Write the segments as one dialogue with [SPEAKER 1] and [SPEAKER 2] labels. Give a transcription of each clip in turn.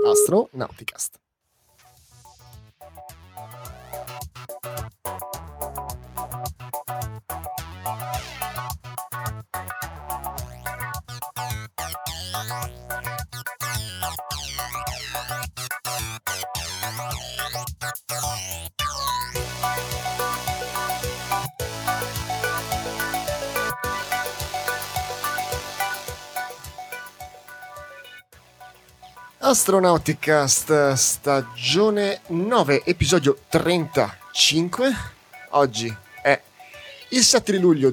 [SPEAKER 1] Astronauticast. Astronauticast stagione 9, episodio 35. Oggi è il 7 di luglio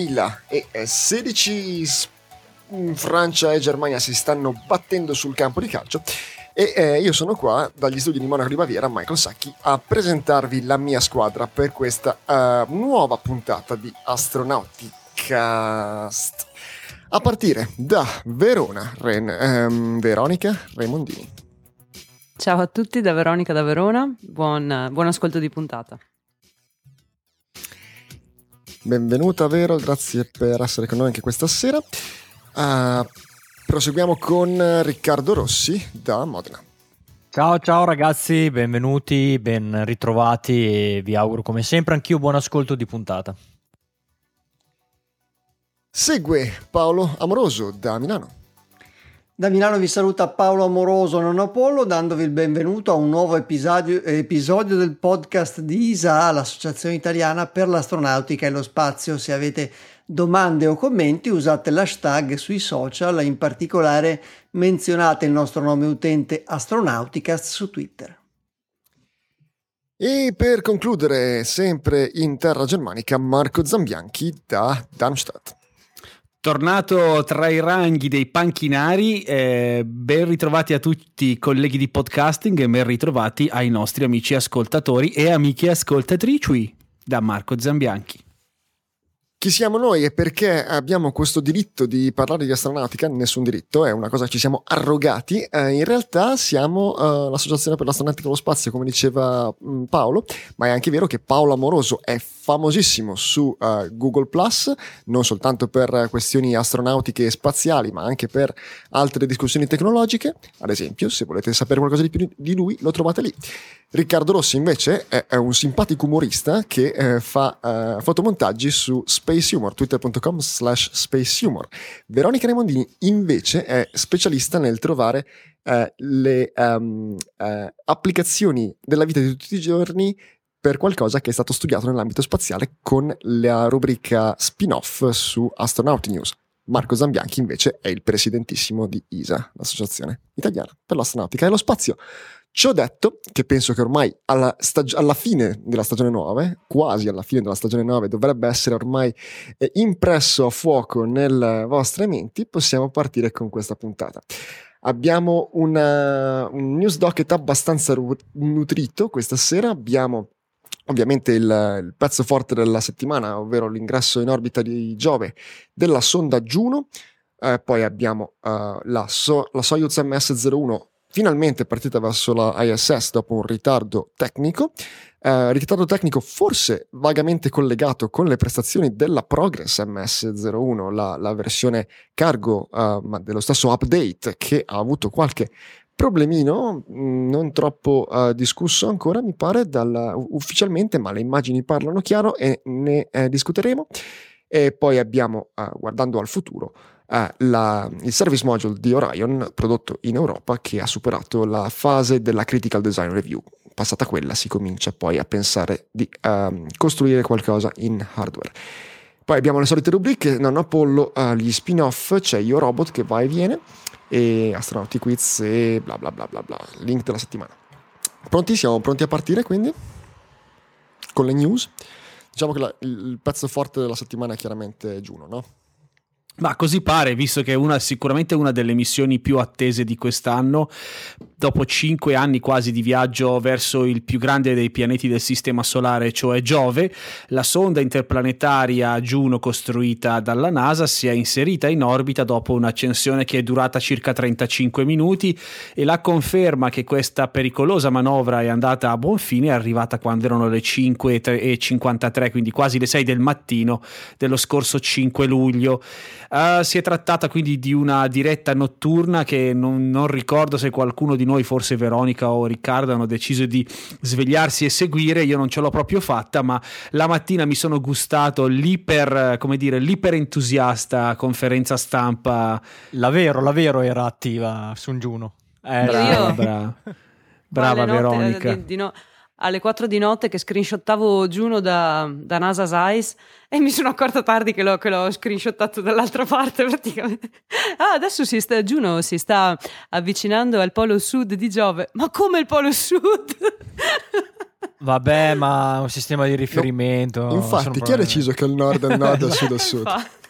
[SPEAKER 1] 2016. Francia e Germania si stanno battendo sul campo di calcio e io sono qua dagli studi di Monaco di Baviera, Michael Sacchi, a presentarvi la mia squadra per questa nuova puntata di Astronauticast. A partire da Verona, Veronica Raimondini.
[SPEAKER 2] Ciao a tutti da Veronica da Verona, buon ascolto di puntata.
[SPEAKER 1] Benvenuta Vero, grazie per essere con noi anche questa sera. Proseguiamo con Riccardo Rossi da Modena.
[SPEAKER 3] Ciao ragazzi, benvenuti, ben ritrovati e vi auguro come sempre anch'io buon ascolto di puntata.
[SPEAKER 1] Segue Paolo Amoroso da Milano.
[SPEAKER 4] Da Milano vi saluta Paolo Amoroso non Apollo, dandovi il benvenuto a un nuovo episodio del podcast di ISA, l'Associazione Italiana per l'Astronautica e lo Spazio. Se avete domande o commenti usate l'hashtag sui social, in particolare menzionate il nostro nome utente Astronauticast su Twitter.
[SPEAKER 1] E per concludere, sempre in terra germanica, Marco Zambianchi da Darmstadt.
[SPEAKER 5] Tornato tra i ranghi dei panchinari, ben ritrovati a tutti i colleghi di podcasting e ben ritrovati ai nostri amici ascoltatori e amiche ascoltatrici da Marco Zambianchi.
[SPEAKER 1] Chi siamo noi e perché abbiamo questo diritto di parlare di astronautica? Nessun diritto, è una cosa che ci siamo arrogati. In realtà siamo l'Associazione per l'Astronautica e lo Spazio, come diceva Paolo, ma è anche vero che Paolo Amoroso è famosissimo su Google+, non soltanto per questioni astronautiche e spaziali, ma anche per altre discussioni tecnologiche. Ad esempio, se volete sapere qualcosa di più di lui, lo trovate lì. Riccardo Rossi invece è un simpatico umorista che fa fotomontaggi su Space Humor, twitter.com/Space Humor. Veronica Raimondini invece è specialista nel trovare le applicazioni della vita di tutti i giorni per qualcosa che è stato studiato nell'ambito spaziale con la rubrica spin-off su Astronauti News. Marco Zambianchi invece è il presidentissimo di ISA, l'Associazione Italiana per l'Astronautica e lo Spazio. Ciò detto, che penso che ormai alla fine della stagione 9, quasi alla fine della stagione 9, dovrebbe essere ormai impresso a fuoco nelle vostre menti, possiamo partire con questa puntata. Abbiamo un news docket abbastanza nutrito questa sera. Abbiamo ovviamente il pezzo forte della settimana, ovvero l'ingresso in orbita di Giove della sonda Juno. Poi abbiamo la Soyuz MS-01 finalmente partita verso la ISS dopo un ritardo tecnico forse vagamente collegato con le prestazioni della Progress MS-01, la versione cargo ma dello stesso update, che ha avuto qualche problemino non troppo discusso ancora, mi pare, ufficialmente, ma le immagini parlano chiaro e ne discuteremo. E poi abbiamo, guardando al futuro, il service module di Orion prodotto in Europa, che ha superato la fase della critical design review. Passata quella si comincia poi a pensare di costruire qualcosa in hardware. Poi abbiamo le solite rubriche, non Apollo, gli spin-off, c'è Io Robot che va e viene, e Astronauti Quiz e bla bla bla bla bla, link della settimana. Pronti? Siamo pronti a partire quindi? Con le news? Diciamo che il pezzo forte della settimana è chiaramente Juno, no?
[SPEAKER 5] Ma così pare, visto che è sicuramente una delle missioni più attese di quest'anno, dopo 5 anni quasi di viaggio verso il più grande dei pianeti del sistema solare, cioè Giove. La sonda interplanetaria Juno costruita dalla NASA si è inserita in orbita dopo un'ascensione che è durata circa 35 minuti, e la conferma che questa pericolosa manovra è andata a buon fine è arrivata quando erano le 5:53, quindi quasi le 6 del mattino dello scorso 5 luglio. Si è trattata quindi di una diretta notturna che non ricordo se qualcuno di noi, forse Veronica o Riccardo, hanno deciso di svegliarsi e seguire. Io non ce l'ho proprio fatta, ma la mattina mi sono gustato l'iper entusiasta conferenza stampa.
[SPEAKER 3] La Vero era attiva su un Juno.
[SPEAKER 5] Brava Veronica.
[SPEAKER 2] Alle 4 di notte che screenshottavo Juno da NASA's Eyes e mi sono accorta tardi che l'ho screenshottato dall'altra parte praticamente. Adesso Juno si sta avvicinando al polo sud di Giove. Ma come il polo sud?
[SPEAKER 3] Vabbè, ma un sistema di riferimento.
[SPEAKER 1] Infatti, chi ha deciso che il nord è il nord e il sud è il sud?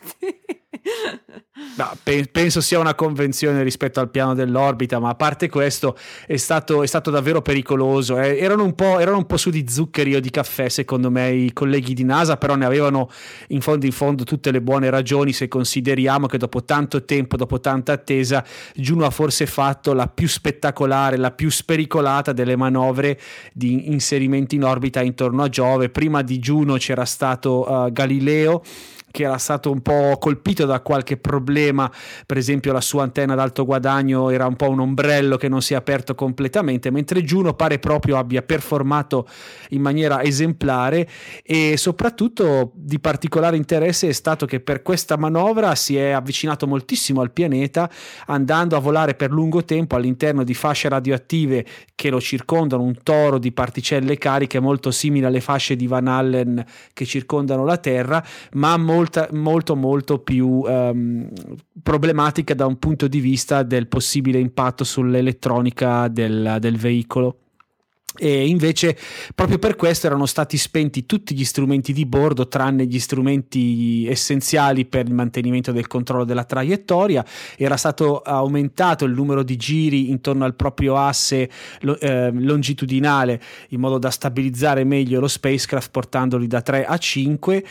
[SPEAKER 5] No, penso sia una convenzione rispetto al piano dell'orbita, ma a parte questo è stato davvero pericoloso. Erano un po' su di zuccheri o di caffè, secondo me, i colleghi di NASA, però ne avevano in fondo tutte le buone ragioni, se consideriamo che dopo tanto tempo, dopo tanta attesa, Juno ha forse fatto la più spettacolare, la più spericolata delle manovre di inserimento in orbita intorno a Giove. Prima di Juno c'era stato Galileo, che era stato un po' colpito da qualche problema, per esempio la sua antenna ad alto guadagno era un po' un ombrello che non si è aperto completamente, mentre Juno pare proprio abbia performato in maniera esemplare. E soprattutto di particolare interesse è stato che per questa manovra si è avvicinato moltissimo al pianeta, andando a volare per lungo tempo all'interno di fasce radioattive che lo circondano, un toro di particelle cariche molto simile alle fasce di Van Allen che circondano la Terra, ma molto più problematica da un punto di vista del possibile impatto sull'elettronica del veicolo. E invece proprio per questo erano stati spenti tutti gli strumenti di bordo, tranne gli strumenti essenziali per il mantenimento del controllo della traiettoria. Era stato aumentato il numero di giri intorno al proprio asse longitudinale, in modo da stabilizzare meglio lo spacecraft, portandoli da 3 a 5,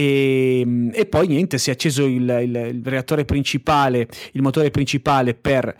[SPEAKER 5] e poi niente, si è acceso il reattore principale, il motore principale per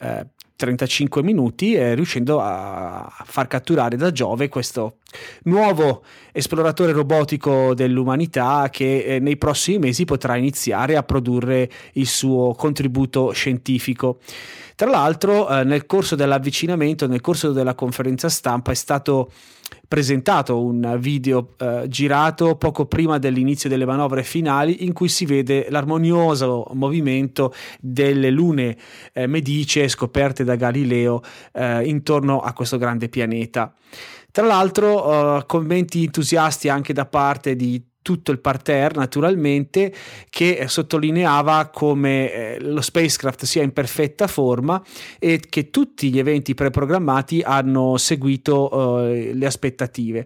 [SPEAKER 5] 35 minuti, riuscendo a far catturare da Giove questo nuovo esploratore robotico dell'umanità che nei prossimi mesi potrà iniziare a produrre il suo contributo scientifico. Tra l'altro, nel corso dell'avvicinamento, nel corso della conferenza stampa, è stato presentato un video girato poco prima dell'inizio delle manovre finali, in cui si vede l'armonioso movimento delle lune medicee scoperte da Galileo intorno a questo grande pianeta. Tra l'altro commenti entusiasti anche da parte di tutto il parterre, naturalmente, che sottolineava come lo spacecraft sia in perfetta forma e che tutti gli eventi preprogrammati hanno seguito le aspettative.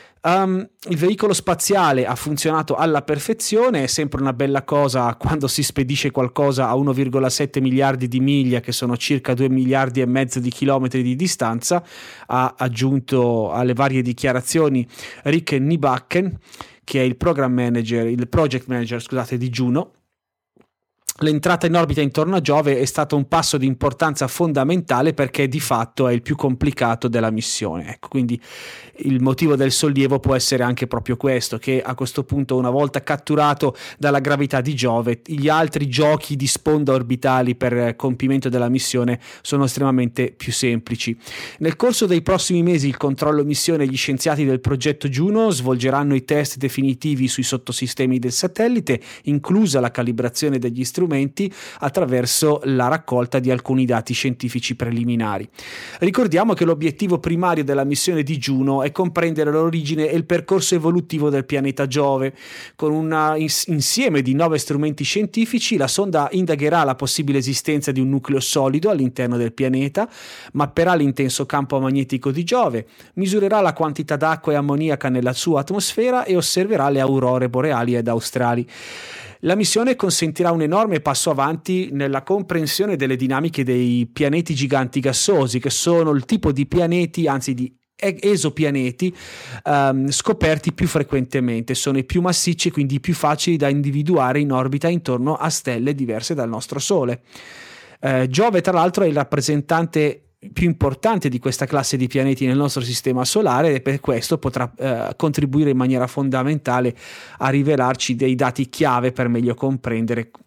[SPEAKER 5] Il veicolo spaziale ha funzionato alla perfezione. È sempre una bella cosa quando si spedisce qualcosa a 1,7 miliardi di miglia, che sono circa 2 miliardi e mezzo di chilometri di distanza, ha aggiunto alle varie dichiarazioni Rick Nibacken, che è il project manager di Juno. L'entrata in orbita intorno a Giove è stato un passo di importanza fondamentale, perché di fatto è il più complicato della missione. Ecco, quindi il motivo del sollievo può essere anche proprio questo, che a questo punto, una volta catturato dalla gravità di Giove, gli altri giochi di sponda orbitali per compimento della missione sono estremamente più semplici. Nel corso dei prossimi mesi il controllo missione e gli scienziati del progetto Juno svolgeranno i test definitivi sui sottosistemi del satellite, inclusa la calibrazione degli strumenti, attraverso la raccolta di alcuni dati scientifici preliminari. Ricordiamo che l'obiettivo primario della missione di Juno è comprendere l'origine e il percorso evolutivo del pianeta Giove. Con un insieme di 9 strumenti scientifici, la sonda indagherà la possibile esistenza di un nucleo solido all'interno del pianeta, mapperà l'intenso campo magnetico di Giove, misurerà la quantità d'acqua e ammoniaca nella sua atmosfera e osserverà le aurore boreali ed australi. La missione consentirà un enorme passo avanti nella comprensione delle dinamiche dei pianeti giganti gassosi, che sono il tipo di pianeti, anzi di esopianeti scoperti più frequentemente. Sono i più massicci e quindi più facili da individuare in orbita intorno a stelle diverse dal nostro Sole. Giove, tra l'altro, è il rappresentante più importante di questa classe di pianeti nel nostro sistema solare, e per questo potrà contribuire in maniera fondamentale a rivelarci dei dati chiave per meglio comprendere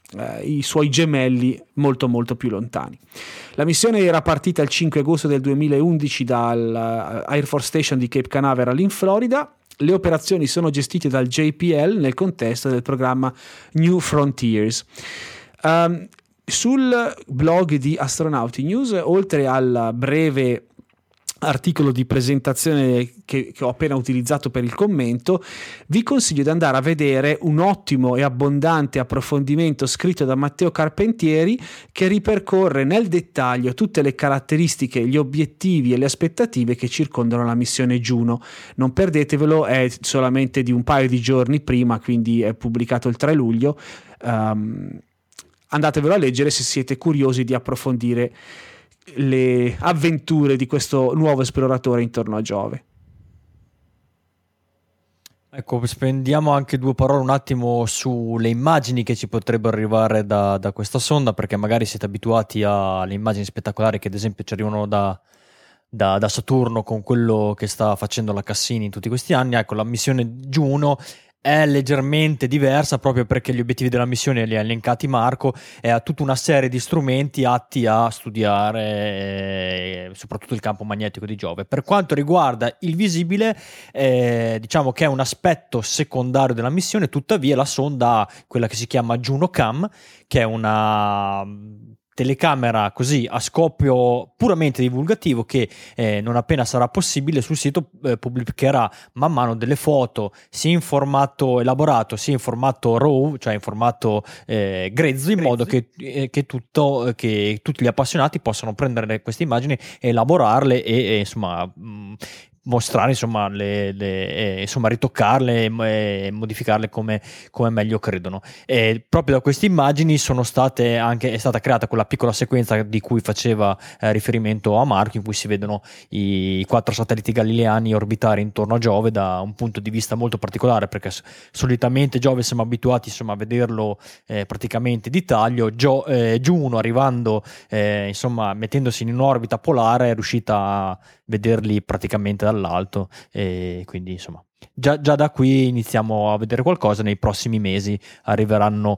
[SPEAKER 5] i suoi gemelli molto molto più lontani. La missione era partita il 5 agosto del 2011 dal Air Force Station di Cape Canaveral in Florida. Le operazioni sono gestite dal JPL nel contesto del programma New Frontiers. Sul blog di Astronauti News, oltre al breve articolo di presentazione che ho appena utilizzato per il commento, vi consiglio di andare a vedere un ottimo e abbondante approfondimento scritto da Matteo Carpentieri, che ripercorre nel dettaglio tutte le caratteristiche, gli obiettivi e le aspettative che circondano la missione Juno. Non perdetevelo, è solamente di un paio di giorni prima, quindi è pubblicato il 3 luglio. Andatevelo a leggere se siete curiosi di approfondire le avventure di questo nuovo esploratore intorno a Giove.
[SPEAKER 3] Ecco, spendiamo anche due parole un attimo sulle immagini che ci potrebbero arrivare da questa sonda, perché magari siete abituati alle immagini spettacolari che ad esempio ci arrivano da Saturno con quello che sta facendo la Cassini in tutti questi anni. Ecco, la missione Juno è leggermente diversa proprio perché gli obiettivi della missione li ha elencati Marco, e ha tutta una serie di strumenti atti a studiare soprattutto il campo magnetico di Giove. Per quanto riguarda il visibile, diciamo che è un aspetto secondario della missione, tuttavia la sonda ha quella che si chiama JunoCam, che è una telecamera così a scopo puramente divulgativo che non appena sarà possibile sul sito pubblicherà man mano delle foto sia in formato elaborato sia in formato RAW, cioè in formato grezzo, in modo che tutti gli appassionati possano prendere queste immagini, elaborarle e insomma mostrare, insomma, insomma ritoccarle e modificarle come meglio credono. E proprio da queste immagini è stata creata quella piccola sequenza di cui faceva riferimento a Marco, in cui si vedono i 4 satelliti galileani orbitare intorno a Giove da un punto di vista molto particolare, perché solitamente Giove siamo abituati, insomma, a vederlo praticamente di taglio. Juno, arrivando insomma mettendosi in un'orbita polare, è riuscita a vederli praticamente dall'alto, e quindi insomma già da qui iniziamo a vedere qualcosa. Nei prossimi mesi arriveranno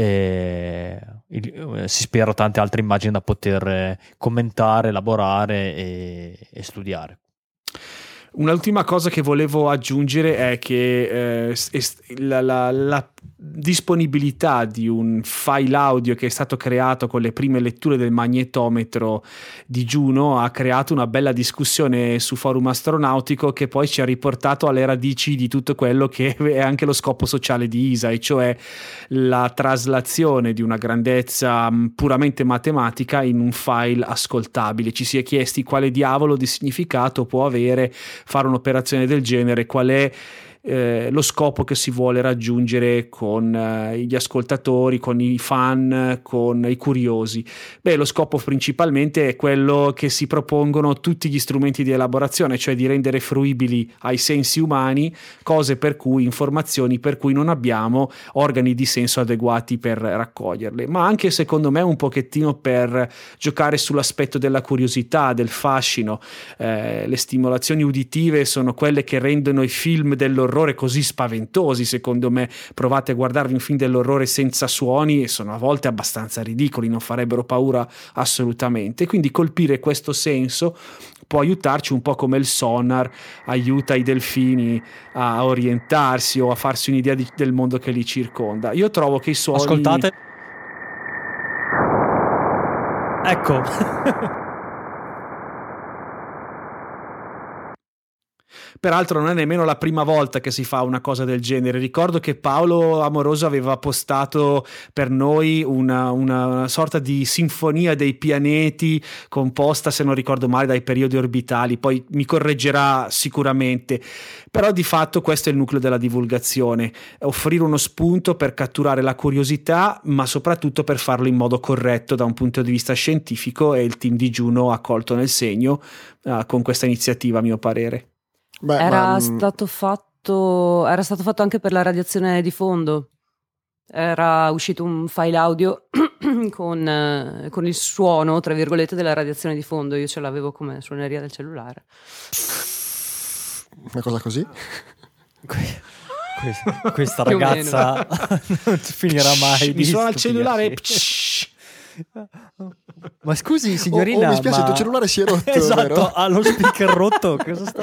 [SPEAKER 3] si spera tante altre immagini da poter commentare, elaborare e studiare.
[SPEAKER 5] Un'ultima cosa che volevo aggiungere è che la disponibilità di un file audio che è stato creato con le prime letture del magnetometro di Juno ha creato una bella discussione su forum astronautico, che poi ci ha riportato alle radici di tutto quello che è anche lo scopo sociale di ESA, e cioè la traslazione di una grandezza puramente matematica in un file ascoltabile. Ci si è chiesti quale diavolo di significato può avere fare un'operazione del genere, qual è lo scopo che si vuole raggiungere con gli ascoltatori, con i fan, con i curiosi. Lo scopo principalmente è quello che si propongono tutti gli strumenti di elaborazione, cioè di rendere fruibili ai sensi umani cose informazioni per cui non abbiamo organi di senso adeguati per raccoglierle, ma anche secondo me un pochettino per giocare sull'aspetto della curiosità, del fascino. Le stimolazioni uditive sono quelle che rendono i film dell'orrore così spaventosi, secondo me. Provate a guardarvi un film dell'orrore senza suoni e sono a volte abbastanza ridicoli, non farebbero paura assolutamente. Quindi colpire questo senso può aiutarci un po' come il sonar aiuta i delfini a orientarsi o a farsi un'idea del mondo che li circonda. Io trovo che i suoni...
[SPEAKER 3] Ascoltate. Ecco.
[SPEAKER 5] Peraltro non è nemmeno la prima volta che si fa una cosa del genere. Ricordo che Paolo Amoroso aveva postato per noi una sorta di sinfonia dei pianeti composta, se non ricordo male, dai periodi orbitali. Poi mi correggerà sicuramente, però di fatto questo è il nucleo della divulgazione: offrire uno spunto per catturare la curiosità, ma soprattutto per farlo in modo corretto da un punto di vista scientifico, e il team di Juno ha colto nel segno con questa iniziativa, a mio parere.
[SPEAKER 2] Era stato fatto anche per la radiazione di fondo. Era uscito un file audio con il suono, tra virgolette, della radiazione di fondo. Io ce l'avevo come suoneria del cellulare.
[SPEAKER 1] Una cosa così?
[SPEAKER 3] Questa ragazza non finirà mai.
[SPEAKER 5] Mi suona il cellulare.
[SPEAKER 3] Ma scusi, signorina.
[SPEAKER 1] Mi spiace, il tuo cellulare si è rotto.
[SPEAKER 3] Esatto,
[SPEAKER 1] vero?
[SPEAKER 3] ha lo speaker rotto. Cosa sta...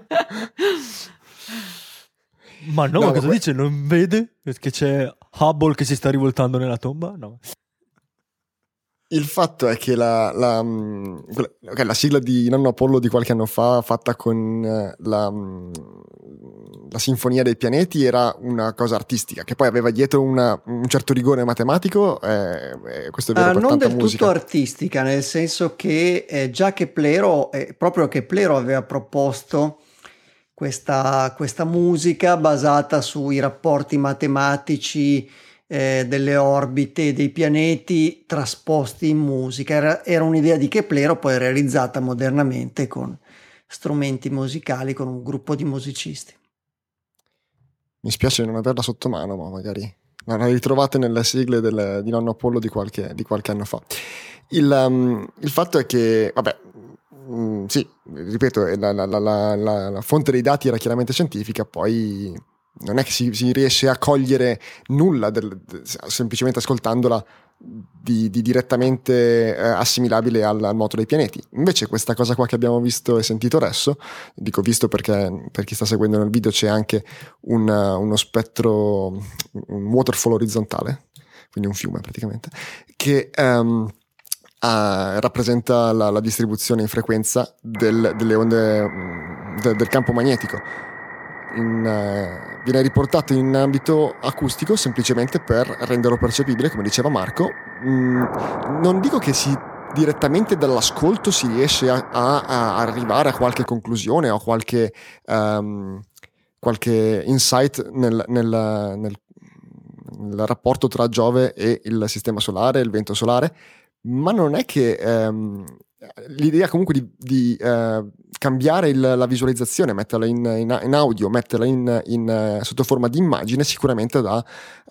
[SPEAKER 3] Ma no, cosa dice? Non vede che c'è Hubble che si sta rivoltando nella tomba? No.
[SPEAKER 1] Il fatto è che la sigla di Nonno Apollo di qualche anno fa, fatta con la Sinfonia dei Pianeti, era una cosa artistica, che poi aveva dietro un certo rigore matematico, questo è vero per
[SPEAKER 4] non
[SPEAKER 1] tanta
[SPEAKER 4] del
[SPEAKER 1] musica.
[SPEAKER 4] tutto artistica, nel senso che già Keplero, proprio Keplero aveva proposto questa musica basata sui rapporti matematici delle orbite dei pianeti trasposti in musica. Era un'idea di Keplero, poi realizzata modernamente con strumenti musicali, con un gruppo di musicisti.
[SPEAKER 1] Mi spiace non averla sotto mano, ma magari la ritrovate nelle sigle di Nonno Apollo di qualche anno fa. Il fatto è che, vabbè, sì, ripeto, la fonte dei dati era chiaramente scientifica, poi non è che si riesce a cogliere nulla semplicemente ascoltandola di direttamente assimilabile al moto dei pianeti. Invece questa cosa qua che abbiamo visto e sentito adesso, dico visto perché per chi sta seguendo nel video c'è anche uno spettro, un waterfall orizzontale, quindi un fiume praticamente, che rappresenta la distribuzione in frequenza delle onde del campo magnetico. Viene riportato in ambito acustico semplicemente per renderlo percepibile, come diceva Marco. Non dico che direttamente dall'ascolto si riesce a arrivare a qualche conclusione o qualche insight nel rapporto tra Giove e il sistema solare, il vento solare, ma non è che l'idea comunque di cambiare la visualizzazione, metterla in audio, metterla sotto forma di immagine, sicuramente dà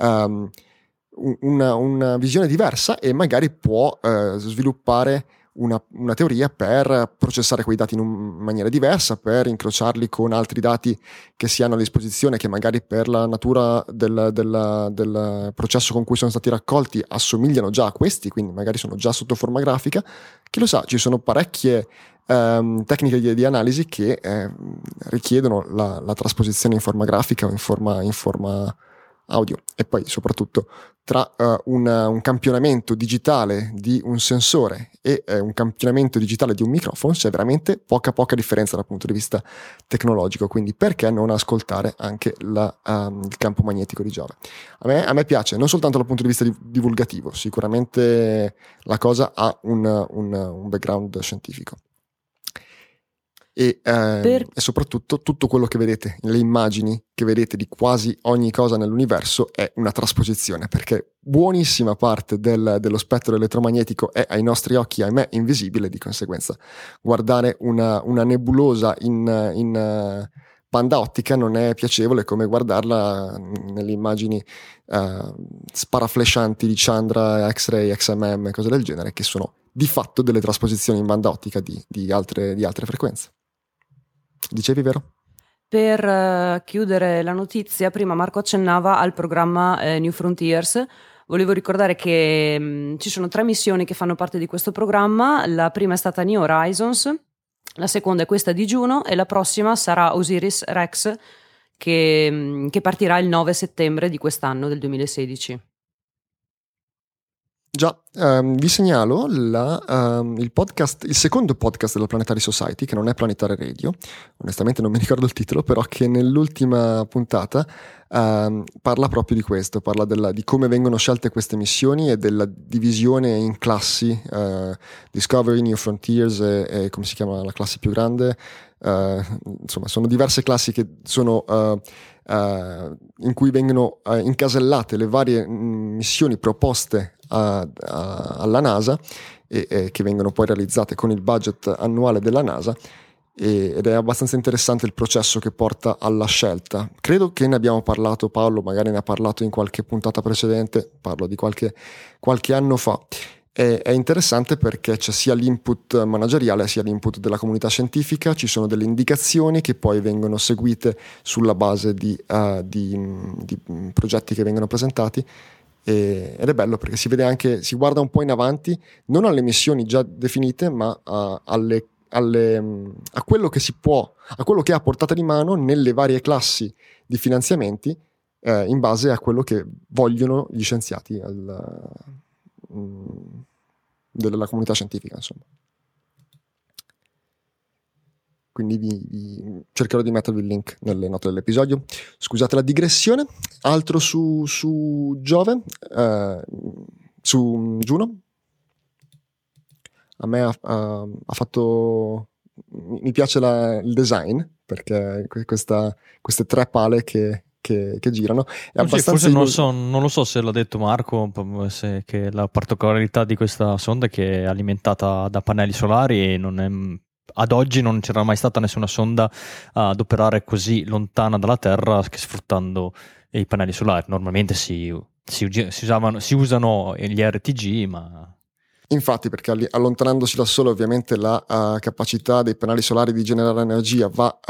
[SPEAKER 1] una visione diversa e magari può sviluppare una teoria per processare quei dati in maniera diversa, per incrociarli con altri dati che si hanno a disposizione, che magari per la natura del processo con cui sono stati raccolti assomigliano già a questi, quindi magari sono già sotto forma grafica. Chi lo sa, ci sono parecchie tecniche di analisi che richiedono la trasposizione in forma grafica o in forma audio, e poi soprattutto tra un campionamento digitale di un sensore e un campionamento digitale di un microfono c'è veramente poca differenza dal punto di vista tecnologico, quindi perché non ascoltare anche il campo magnetico di Giove? A me piace, non soltanto dal punto di vista divulgativo, sicuramente la cosa ha un background scientifico. E soprattutto tutto quello che vedete, le immagini che vedete di quasi ogni cosa nell'universo è una trasposizione, perché buonissima parte dello spettro elettromagnetico è ai nostri occhi, ahimè, invisibile. Di conseguenza guardare una nebulosa in banda ottica non è piacevole come guardarla nelle immagini sparaflescianti di Chandra, X-ray, XMM, cose del genere, che sono di fatto delle trasposizioni in banda ottica di altre frequenze. Dicevi, vero?
[SPEAKER 2] Per chiudere la notizia, prima Marco accennava al programma New Frontiers. Volevo ricordare che ci sono 3 missioni che fanno parte di questo programma. La prima è stata New Horizons, la seconda è questa di Juno e la prossima sarà Osiris Rex, che partirà il 9 settembre di quest'anno, del 2016.
[SPEAKER 1] Già, vi segnalo il secondo podcast della Planetary Society, che non è Planetary Radio, onestamente non mi ricordo il titolo, però che nell'ultima puntata parla proprio di questo, parla di come vengono scelte queste missioni e della divisione in classi, Discovery, New Frontiers e come si chiama la classe più grande. Insomma, sono diverse classi che sono in cui vengono incasellate le varie missioni proposte alla NASA e che vengono poi realizzate con il budget annuale della NASA, ed è abbastanza interessante il processo che porta alla scelta. Credo che ne abbiamo parlato, Paolo magari ne ha parlato in qualche puntata precedente, parlo di qualche anno fa, È interessante perché c'è sia l'input manageriale sia l'input della comunità scientifica, ci sono delle indicazioni che poi vengono seguite sulla base di progetti che vengono presentati, ed è bello perché si vede anche, si guarda un po' in avanti, non alle missioni già definite, ma a quello che si può, a quello che ha a portata di mano nelle varie classi di finanziamenti, in base a quello che vogliono gli scienziati della comunità scientifica, insomma. Quindi cercherò di mettervi il link nelle note dell'episodio. Scusate la digressione. Altro su Giove, su Juno. A me ha fatto, mi piace il design, perché queste tre pale che girano è abbastanza
[SPEAKER 3] forse non lo so se l'ha detto Marco, che la particolarità di questa sonda è che è alimentata da pannelli solari e ad oggi non c'era mai stata nessuna sonda ad operare così lontana dalla Terra che sfruttando i pannelli solari. Normalmente si usano gli RTG, ma
[SPEAKER 1] infatti, perché allontanandosi dal Sole ovviamente la capacità dei pannelli solari di generare energia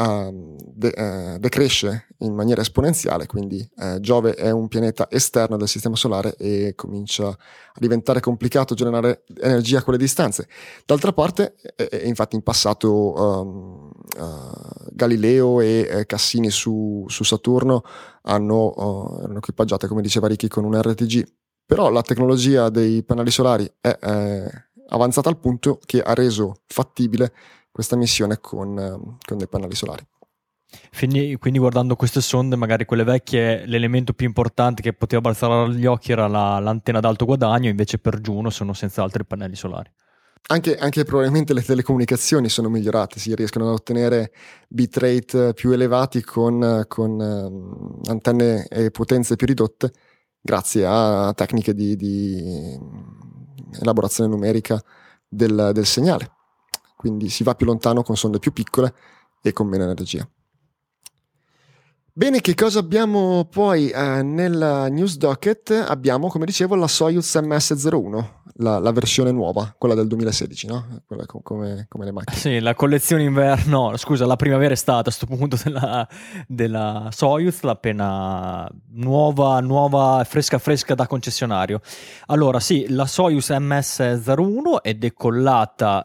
[SPEAKER 1] decresce in maniera esponenziale, quindi Giove è un pianeta esterno del Sistema Solare e comincia a diventare complicato generare energia a quelle distanze. D'altra parte, infatti in passato Galileo e Cassini su Saturno erano equipaggiate, come diceva Ricky, con un RTG. Però la tecnologia dei pannelli solari è avanzata al punto che ha reso fattibile questa missione con dei pannelli solari.
[SPEAKER 3] Quindi guardando queste sonde, magari quelle vecchie, l'elemento più importante che poteva balzare agli occhi era l'antenna d'alto guadagno, invece per Juno sono senz'altro i pannelli solari.
[SPEAKER 1] Anche probabilmente le telecomunicazioni sono migliorate, si riescono ad ottenere bitrate più elevati con antenne e potenze più ridotte, grazie a tecniche di elaborazione numerica del segnale. Quindi si va più lontano con sonde più piccole e con meno energia. Bene, che cosa abbiamo poi nel news docket? Abbiamo, come dicevo, la Soyuz MS-01, la versione nuova, quella del 2016, no? Quella come le macchine.
[SPEAKER 3] Sì, la collezione inverno, scusa, la primavera estate a questo punto della Soyuz, l'appena nuova, fresca da concessionario. Allora sì, la Soyuz MS-01 è decollata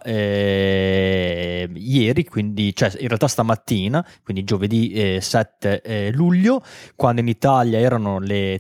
[SPEAKER 3] ieri, quindi, cioè in realtà stamattina, quindi giovedì 7 luglio, quando in Italia erano le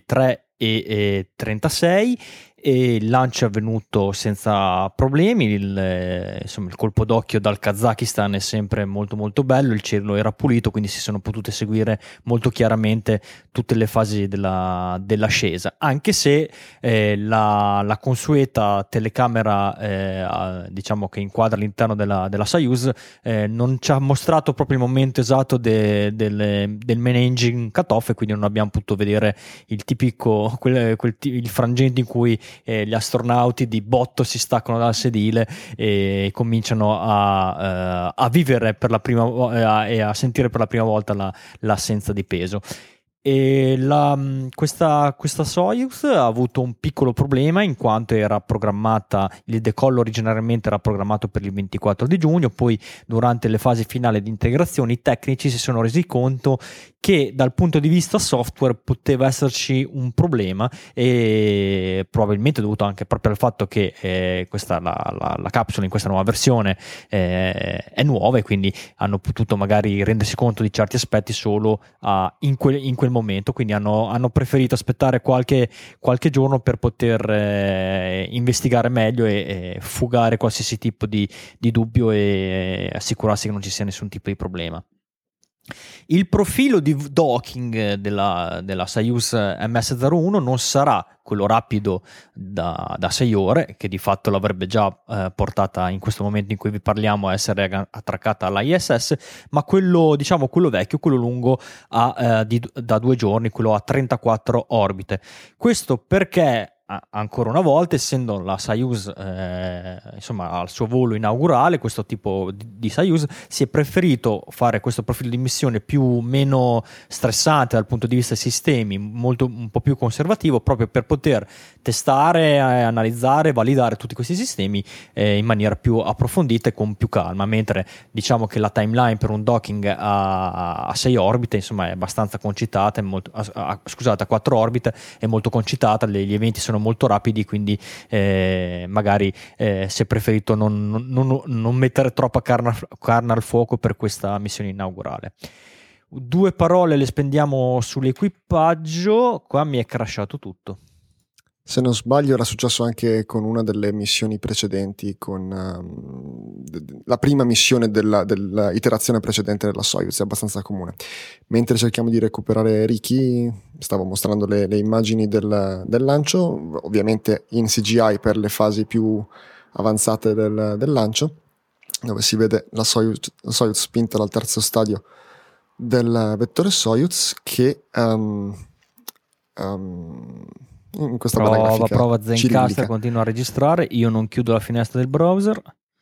[SPEAKER 3] 3:36, e il lancio è avvenuto senza problemi. Il colpo d'occhio dal Kazakistan è sempre molto molto bello, il cielo era pulito, quindi si sono potute seguire molto chiaramente tutte le fasi dell'ascesa, anche se la consueta telecamera diciamo che inquadra all'interno della Soyuz non ci ha mostrato proprio il momento esatto del main engine cut-off, e quindi non abbiamo potuto vedere il tipico il frangente in cui gli astronauti di botto si staccano dal sedile e cominciano a vivere per la prima e a sentire per la prima volta l'assenza di peso. E questa Soyuz ha avuto un piccolo problema, in quanto era programmata, il decollo originariamente era programmato per il 24 di giugno, poi durante le fasi finali di integrazione i tecnici si sono resi conto che dal punto di vista software poteva esserci un problema, e probabilmente dovuto anche proprio al fatto che la capsula in questa nuova versione è nuova, e quindi hanno potuto magari rendersi conto di certi aspetti solo in quel momento, quindi hanno preferito aspettare qualche giorno per poter investigare meglio e fugare qualsiasi tipo di dubbio e assicurarsi che non ci sia nessun tipo di problema. Il profilo di docking della Soyuz MS-01 non sarà quello rapido da 6 ore, che di fatto l'avrebbe già portata in questo momento in cui vi parliamo a essere attraccata all'ISS, ma quello vecchio, quello lungo da 2 giorni, quello a 34 orbite. Questo perché ancora una volta, essendo la Soyuz insomma al suo volo inaugurale, questo tipo di Soyuz, si è preferito fare questo profilo di missione meno stressante dal punto di vista dei sistemi, un po' più conservativo, proprio per poter testare, analizzare, validare tutti questi sistemi in maniera più approfondita e con più calma, mentre diciamo che la timeline per un docking a 6 orbite insomma è abbastanza concitata, scusate, a 4 orbite è molto concitata, gli eventi sono molto rapidi, quindi magari si è preferito non mettere troppa carne al fuoco per questa missione inaugurale. 2 parole le spendiamo sull'equipaggio. Qua mi è crashato tutto.
[SPEAKER 1] Se non sbaglio era successo anche con una delle missioni precedenti, con la prima missione dell'iterazione precedente della Soyuz, è abbastanza comune. Mentre cerchiamo di recuperare Ricky, stavo mostrando le immagini del lancio, ovviamente in CGI per le fasi più avanzate del lancio, dove si vede la Soyuz spinta dal terzo stadio del vettore Soyuz che in questa bella grafica
[SPEAKER 3] prova Zencastr,
[SPEAKER 1] cirillica.
[SPEAKER 3] continua a registrare, io non chiudo la finestra del browser.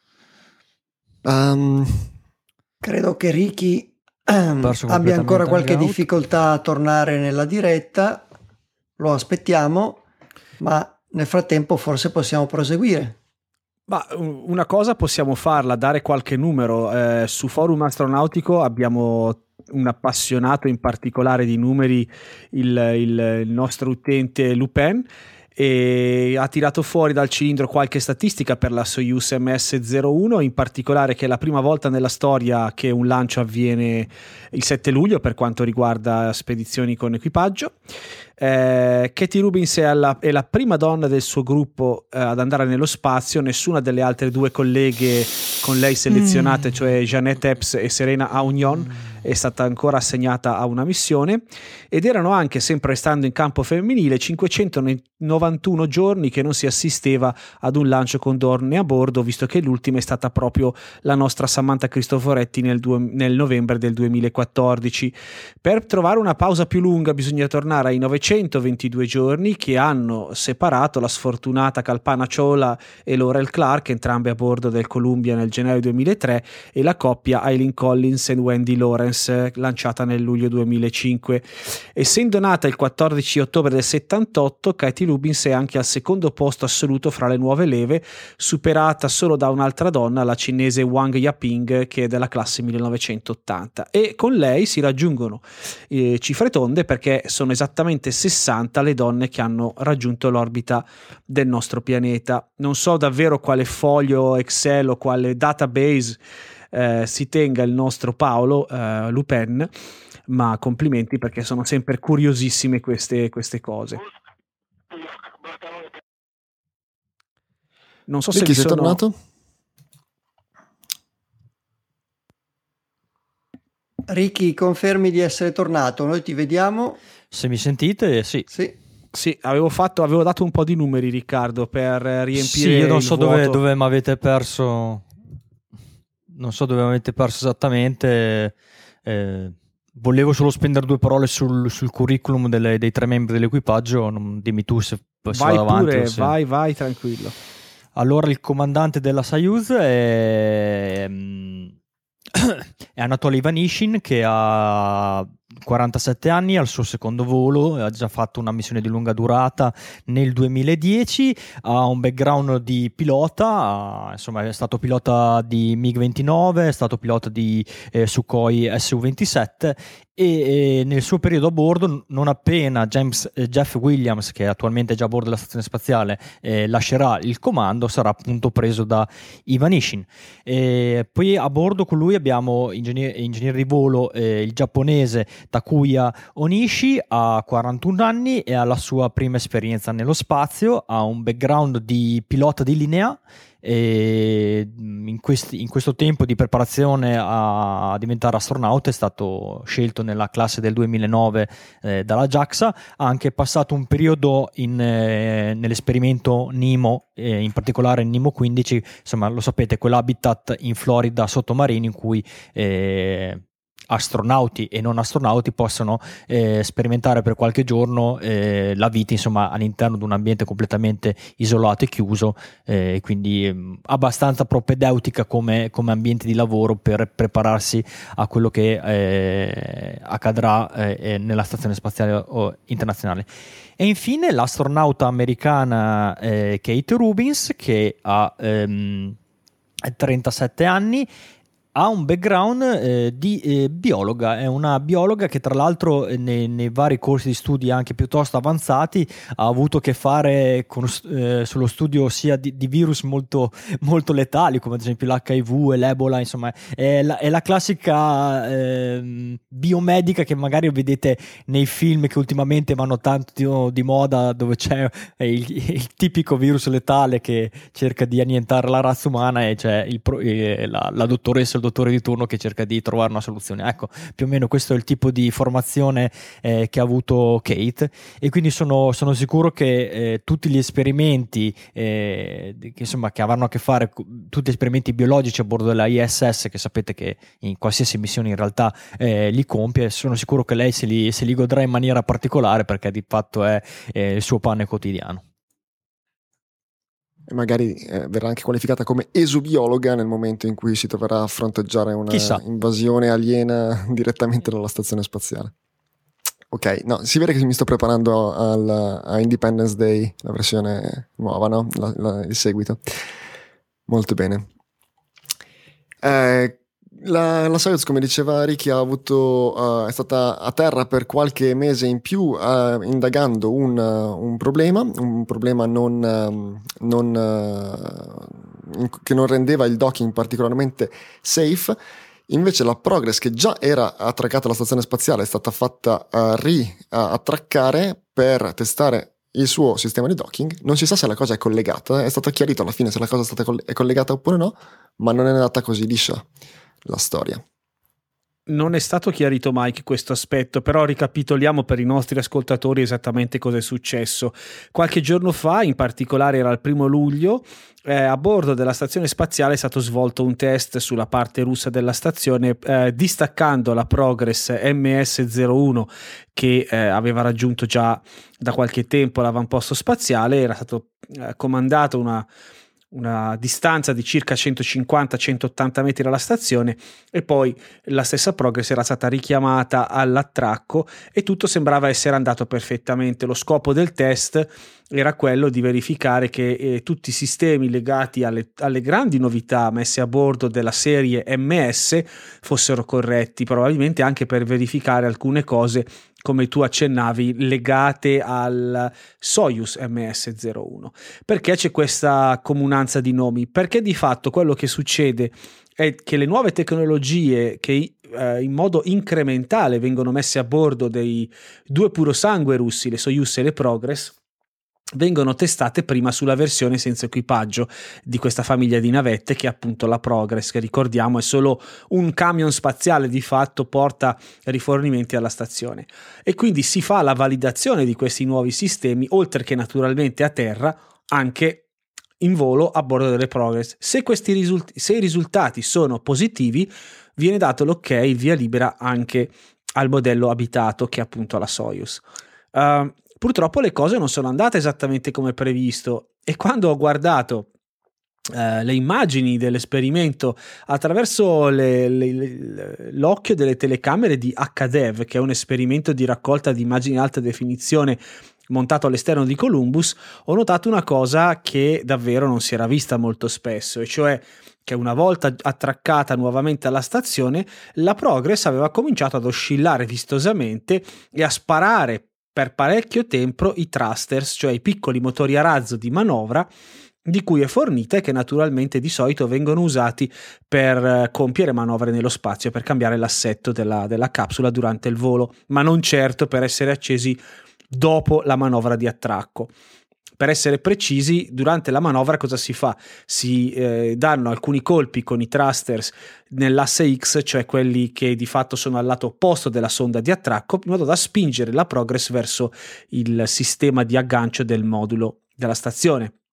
[SPEAKER 4] Credo che Ricky abbia ancora qualche difficoltà a tornare nella diretta, lo aspettiamo, ma nel frattempo forse possiamo proseguire.
[SPEAKER 5] Ma una cosa possiamo farla, dare qualche numero. Su Forum Astronautico abbiamo un appassionato in particolare di numeri, il nostro utente Lupin, e ha tirato fuori dal cilindro qualche statistica per la Soyuz MS-01, in particolare che è la prima volta nella storia che un lancio avviene il 7 luglio per quanto riguarda spedizioni con equipaggio. Katie Rubins è la prima donna del suo gruppo ad andare nello spazio. Nessuna delle altre 2 colleghe con lei selezionate, cioè Jeanette Epps e Serena Aunion, è stata ancora assegnata a una missione, ed erano anche, sempre restando in campo femminile, 591 giorni che non si assisteva ad un lancio con donne a bordo, visto che l'ultima è stata proprio la nostra Samantha Cristoforetti nel novembre del 2014. Per trovare una pausa più lunga bisogna tornare ai 922 giorni che hanno separato la sfortunata Kalpana Chawla e Laurel Clark, entrambe a bordo del Columbia nel gennaio 2003, e la coppia Eileen Collins e Wendy Lawrence, lanciata nel luglio 2005. Essendo nata il 14 ottobre del 78, Katie Rubins è anche al secondo posto assoluto fra le nuove leve, superata solo da un'altra donna, la cinese Wang Yaping, che è della classe 1980, e con lei si raggiungono cifre tonde, perché sono esattamente 60 le donne che hanno raggiunto l'orbita del nostro pianeta. Non so davvero quale foglio Excel o quale database si tenga il nostro Paolo Lupin, ma complimenti, perché sono sempre curiosissime queste cose. Non so se vi
[SPEAKER 1] sei tornato?
[SPEAKER 4] Ricky, confermi di essere tornato? Noi ti vediamo.
[SPEAKER 3] Se mi sentite, sì.
[SPEAKER 5] Sì, avevo dato un po' di numeri, Riccardo, per riempire.
[SPEAKER 3] Sì, io non so dove mi avete perso. Non so dove mi avete perso esattamente. Volevo solo spendere 2 parole sul curriculum dei 3 membri dell'equipaggio. Dimmi tu se
[SPEAKER 5] vai
[SPEAKER 3] avanti.
[SPEAKER 5] Pure, vai tranquillo.
[SPEAKER 3] Allora, il comandante della Soyuz è Anatoly Ivanishin, che ha 47 anni, al suo secondo volo, ha già fatto una missione di lunga durata nel 2010, ha un background di pilota, insomma è stato pilota di MiG-29, è stato pilota di Sukhoi Su-27, e nel suo periodo a bordo, non appena Jeff Williams, che attualmente è già a bordo della stazione spaziale, lascerà il comando, sarà appunto preso da Ivanishin. Poi a bordo con lui abbiamo ingegnere di volo, il giapponese Takuya Onishi, ha 41 anni e ha la sua prima esperienza nello spazio, ha un background di pilota di linea, e in questo tempo di preparazione a diventare astronauta è stato scelto nella classe del 2009 dalla JAXA. Ha anche passato un periodo nell'esperimento NEEMO, in particolare NEEMO 15, insomma lo sapete, quell'habitat in Florida sottomarino in cui astronauti e non astronauti possano sperimentare per qualche giorno la vita, insomma, all'interno di un ambiente completamente isolato e chiuso, quindi abbastanza propedeutica come ambiente di lavoro per prepararsi a quello che accadrà nella Stazione Spaziale Internazionale. E infine l'astronauta americana Kate Rubins, che ha 37 anni, ha un background di biologa, è una biologa che tra l'altro nei vari corsi di studi anche piuttosto avanzati ha avuto a che fare sullo studio sia di virus molto, molto letali, come ad esempio l'HIV e l'Ebola, insomma è la classica biomedica che magari vedete nei film che ultimamente vanno tanto di moda, dove c'è il tipico virus letale che cerca di annientare la razza umana e c'è la dottoressa, dottore di turno che cerca di trovare una soluzione. Ecco, più o meno questo è il tipo di formazione che ha avuto Kate, e quindi sono sicuro che tutti gli esperimenti che avranno a che fare, tutti gli esperimenti biologici a bordo della ISS, che sapete che in qualsiasi missione in realtà li compie, sono sicuro che lei se li godrà in maniera particolare, perché di fatto è il suo pane quotidiano.
[SPEAKER 1] E magari verrà anche qualificata come esobiologa nel momento in cui si troverà a fronteggiare una invasione aliena direttamente dalla stazione spaziale. Ok, no, si vede che mi sto preparando a Independence Day, la versione nuova, no? Il seguito. Molto bene. La Soyuz, come diceva Ricky, è stata a terra per qualche mese in più indagando un problema che non rendeva il docking particolarmente safe. Invece la Progress, che già era attraccata alla stazione spaziale, è stata fatta attraccare per testare il suo sistema di docking. Non si sa se la cosa è collegata, è stato chiarito alla fine se la cosa è collegata oppure no, ma non è andata così liscia la storia.
[SPEAKER 5] Non è stato chiarito, Mike, questo aspetto, però ricapitoliamo per i nostri ascoltatori esattamente cosa è successo. Qualche giorno fa, in particolare era il 1 luglio, a bordo della stazione spaziale è stato svolto un test sulla parte russa della stazione, distaccando la Progress MS-01 che aveva raggiunto già da qualche tempo l'avamposto spaziale. Era stato comandato una distanza di circa 150-180 metri dalla stazione, e poi la stessa Progress era stata richiamata all'attracco e tutto sembrava essere andato perfettamente. Lo scopo del test era quello di verificare che tutti i sistemi legati alle grandi novità messe a bordo della serie MS fossero corretti, probabilmente anche per verificare alcune cose, come tu accennavi, legate al Soyuz MS-01. Perché c'è questa comunanza di nomi? Perché di fatto quello che succede è che le nuove tecnologie che in modo incrementale vengono messe a bordo dei due purosangue russi, le Soyuz e le Progress, vengono testate prima sulla versione senza equipaggio di questa famiglia di navette, che è appunto la Progress, che ricordiamo è solo un camion spaziale, di fatto porta rifornimenti alla stazione, e quindi si fa la validazione di questi nuovi sistemi, oltre che naturalmente a terra, anche in volo a bordo delle Progress. Se i risultati sono positivi, viene dato l'ok, il via libera anche al modello abitato, che è appunto la Soyuz. Purtroppo le cose non sono andate esattamente come previsto, e quando ho guardato le immagini dell'esperimento attraverso l'occhio delle telecamere di HDEV, che è un esperimento di raccolta di immagini in alta definizione montato all'esterno di Columbus, ho notato una cosa che davvero non si era vista molto spesso, e cioè che una volta attraccata nuovamente alla stazione, la Progress aveva cominciato ad oscillare vistosamente e a sparare per parecchio tempo i thrusters, cioè i piccoli motori a razzo di manovra di cui è fornita, e che naturalmente di solito vengono usati per compiere manovre nello spazio, per cambiare l'assetto della capsula durante il volo, ma non certo per essere accesi dopo la manovra di attracco. Per essere precisi, durante la manovra cosa si fa? Si danno alcuni colpi con i thrusters nell'asse X, cioè quelli che di fatto sono al lato opposto della sonda di attracco, in modo da spingere la Progress verso il sistema di aggancio del modulo della stazione.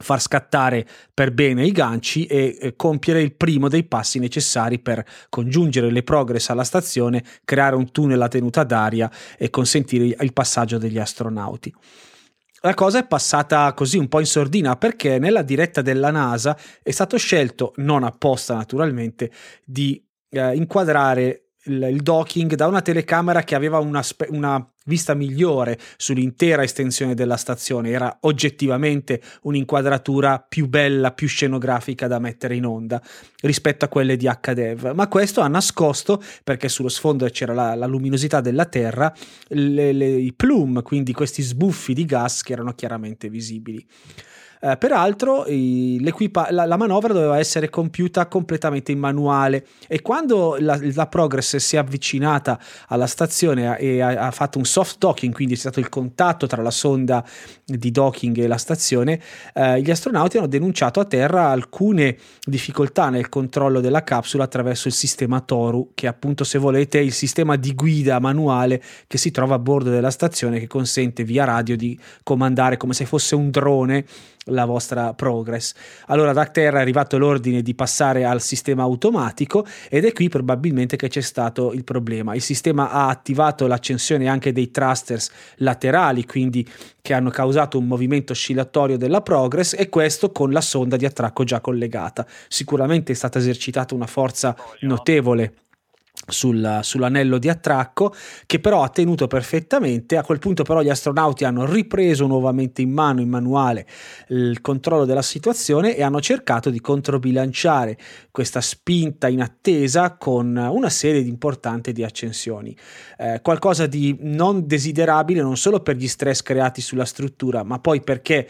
[SPEAKER 5] far scattare per bene i ganci e compiere il primo dei passi necessari per congiungere le Progress alla stazione, creare un tunnel a tenuta d'aria e consentire il passaggio degli astronauti. La cosa è passata così un po' in sordina perché nella diretta della NASA è stato scelto, non apposta naturalmente, di inquadrare il docking da una telecamera che aveva una vista migliore sull'intera estensione della stazione. Era oggettivamente un'inquadratura più bella, più scenografica da mettere in onda rispetto a quelle di HDev, ma questo ha nascosto, perché sullo sfondo c'era la luminosità della Terra, i plume, quindi questi sbuffi di gas che erano chiaramente visibili. Peraltro la manovra doveva essere compiuta completamente in manuale, e quando la Progress si è avvicinata alla stazione e ha fatto un soft docking, quindi è stato il contatto tra la sonda di docking e la stazione, gli astronauti hanno denunciato a terra alcune difficoltà nel controllo della capsula attraverso il sistema Toru, che appunto, se volete, è il sistema di guida manuale che si trova a bordo della stazione, che consente via radio di comandare come se fosse un drone la vostra Progress. Allora da terra è arrivato l'ordine di passare al sistema automatico, ed è qui probabilmente che c'è stato il problema. Il sistema ha attivato l'accensione anche dei thrusters laterali, quindi che hanno causato un movimento oscillatorio della Progress, e questo con la sonda di attracco già collegata. Sicuramente è stata esercitata una forza notevole sull'anello di attracco, che però ha tenuto perfettamente. A quel punto però gli astronauti hanno ripreso nuovamente in manuale il controllo della situazione e hanno cercato di controbilanciare questa spinta in attesa con una serie importante di accensioni, qualcosa di non desiderabile non solo per gli stress creati sulla struttura, ma poi perché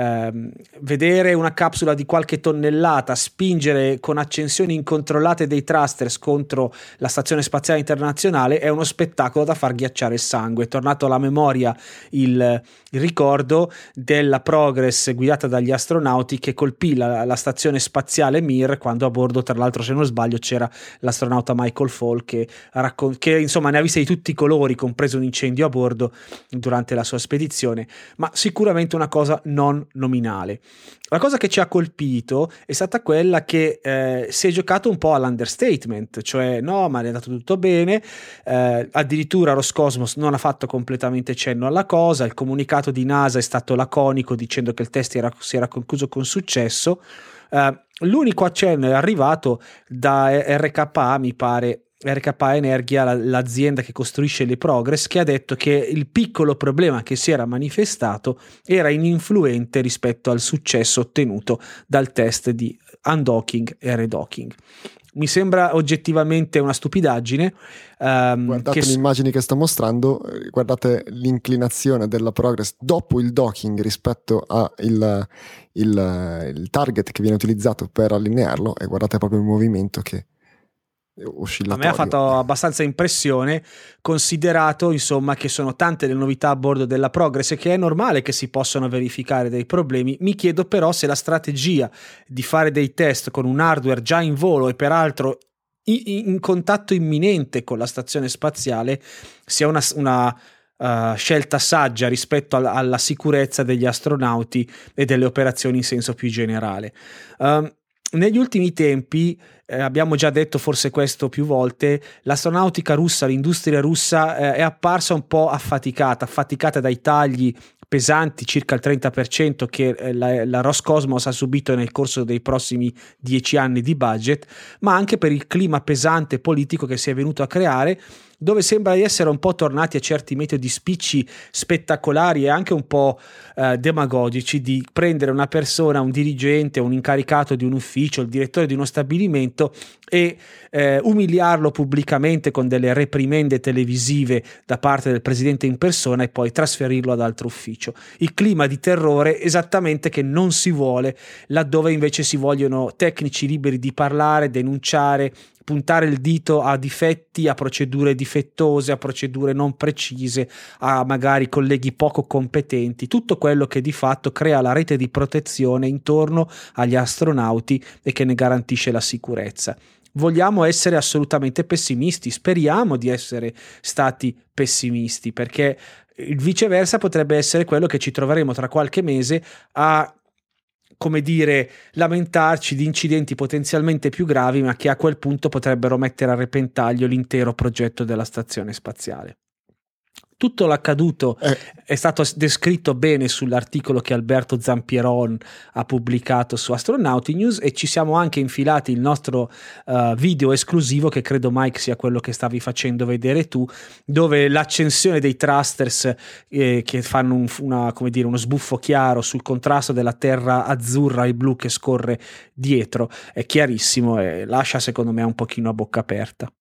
[SPEAKER 5] vedere una capsula di qualche tonnellata spingere con accensioni incontrollate dei thrusters contro la Stazione Spaziale Internazionale è uno spettacolo da far ghiacciare il sangue. È tornato alla memoria il ricordo della Progress guidata dagli astronauti che colpì la Stazione Spaziale Mir, quando a bordo, tra l'altro, se non sbaglio, c'era l'astronauta Michael Fall che insomma ne ha viste di tutti i colori, compreso un incendio a bordo durante la sua spedizione. Ma sicuramente una cosa non nominale. La cosa che ci ha colpito è stata quella che si è giocato un po' all'understatement, cioè no, ma è andato tutto bene, addirittura Roscosmos non ha fatto completamente cenno alla cosa, il comunicato di NASA è stato laconico dicendo che il test si era concluso con successo. L'unico accenno è arrivato da RKA, mi pare, RKA Energia, l'azienda che costruisce le Progress, che ha detto che il piccolo problema che si era manifestato era ininfluente rispetto al successo ottenuto dal test di undocking e redocking. Mi sembra oggettivamente una stupidaggine.
[SPEAKER 1] Guardate le immagini che sto mostrando, guardate l'inclinazione della Progress dopo il docking rispetto a il target che viene utilizzato per allinearlo, e guardate proprio il movimento che
[SPEAKER 5] a me ha fatto abbastanza impressione, considerato insomma che sono tante le novità a bordo della Progress e che è normale che si possano verificare dei problemi. Mi chiedo però se la strategia di fare dei test con un hardware già in volo e peraltro in contatto imminente con la stazione spaziale sia una scelta saggia rispetto alla sicurezza degli astronauti e delle operazioni in senso più generale. Negli ultimi tempi, abbiamo già detto forse questo più volte, l'astronautica russa, l'industria russa è apparsa un po' affaticata dai tagli pesanti, circa il 30%, che la Roscosmos ha subito nel corso dei prossimi 10 anni di budget, ma anche per il clima pesante politico che si è venuto a creare, dove sembra di essere un po' tornati a certi metodi spicci spettacolari e anche un po' demagogici di prendere una persona, un dirigente, un incaricato di un ufficio, il direttore di uno stabilimento e umiliarlo pubblicamente con delle reprimende televisive da parte del presidente in persona e poi trasferirlo ad altro ufficio. Il clima di terrore esattamente che non si vuole laddove invece si vogliono tecnici liberi di parlare, denunciare, puntare il dito a difetti, a procedure difettose, a procedure non precise, a magari colleghi poco competenti, tutto quello che di fatto crea la rete di protezione intorno agli astronauti e che ne garantisce la sicurezza. Vogliamo essere assolutamente pessimisti, speriamo di essere stati pessimisti, perché il viceversa potrebbe essere quello che ci troveremo tra qualche mese a come dire, lamentarci di incidenti potenzialmente più gravi, ma che a quel punto potrebbero mettere a repentaglio l'intero progetto della stazione spaziale. Tutto l'accaduto è stato descritto bene sull'articolo che Alberto Zampieron ha pubblicato su Astronauti News, e ci siamo anche infilati il nostro video esclusivo, che credo, Mike, sia quello che stavi facendo vedere tu, dove l'accensione dei thrusters che fanno uno sbuffo chiaro sul contrasto della terra azzurra e blu che scorre dietro è chiarissimo e lascia secondo me un pochino a bocca aperta.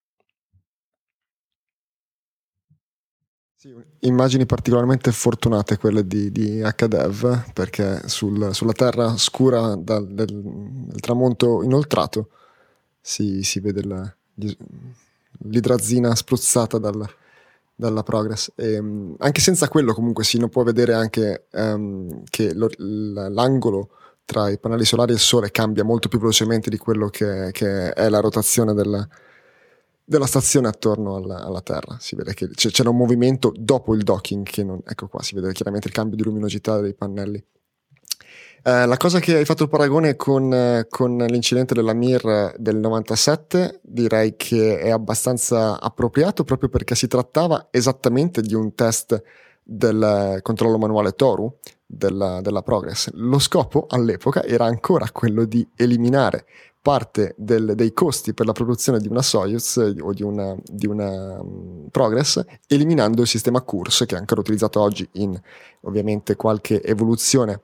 [SPEAKER 1] Sì, immagini particolarmente fortunate quelle di HDev, perché sulla terra scura del tramonto inoltrato si vede l'idrazina spruzzata dalla Progress, e anche senza quello comunque si può vedere anche che l'angolo tra i pannelli solari e il sole cambia molto più velocemente di quello che è la rotazione della stazione attorno alla Terra. Si vede che c'era un movimento dopo il docking che non, ecco qua, si vede chiaramente il cambio di luminosità dei pannelli. La cosa che hai fatto il paragone con l'incidente della Mir del 97 direi che è abbastanza appropriato, proprio perché si trattava esattamente di un test del controllo manuale Toru della Progress. Lo scopo all'epoca era ancora quello di eliminare parte dei costi per la produzione di una Soyuz o di una Progress, eliminando il sistema Kursk, che è ancora utilizzato oggi in ovviamente qualche evoluzione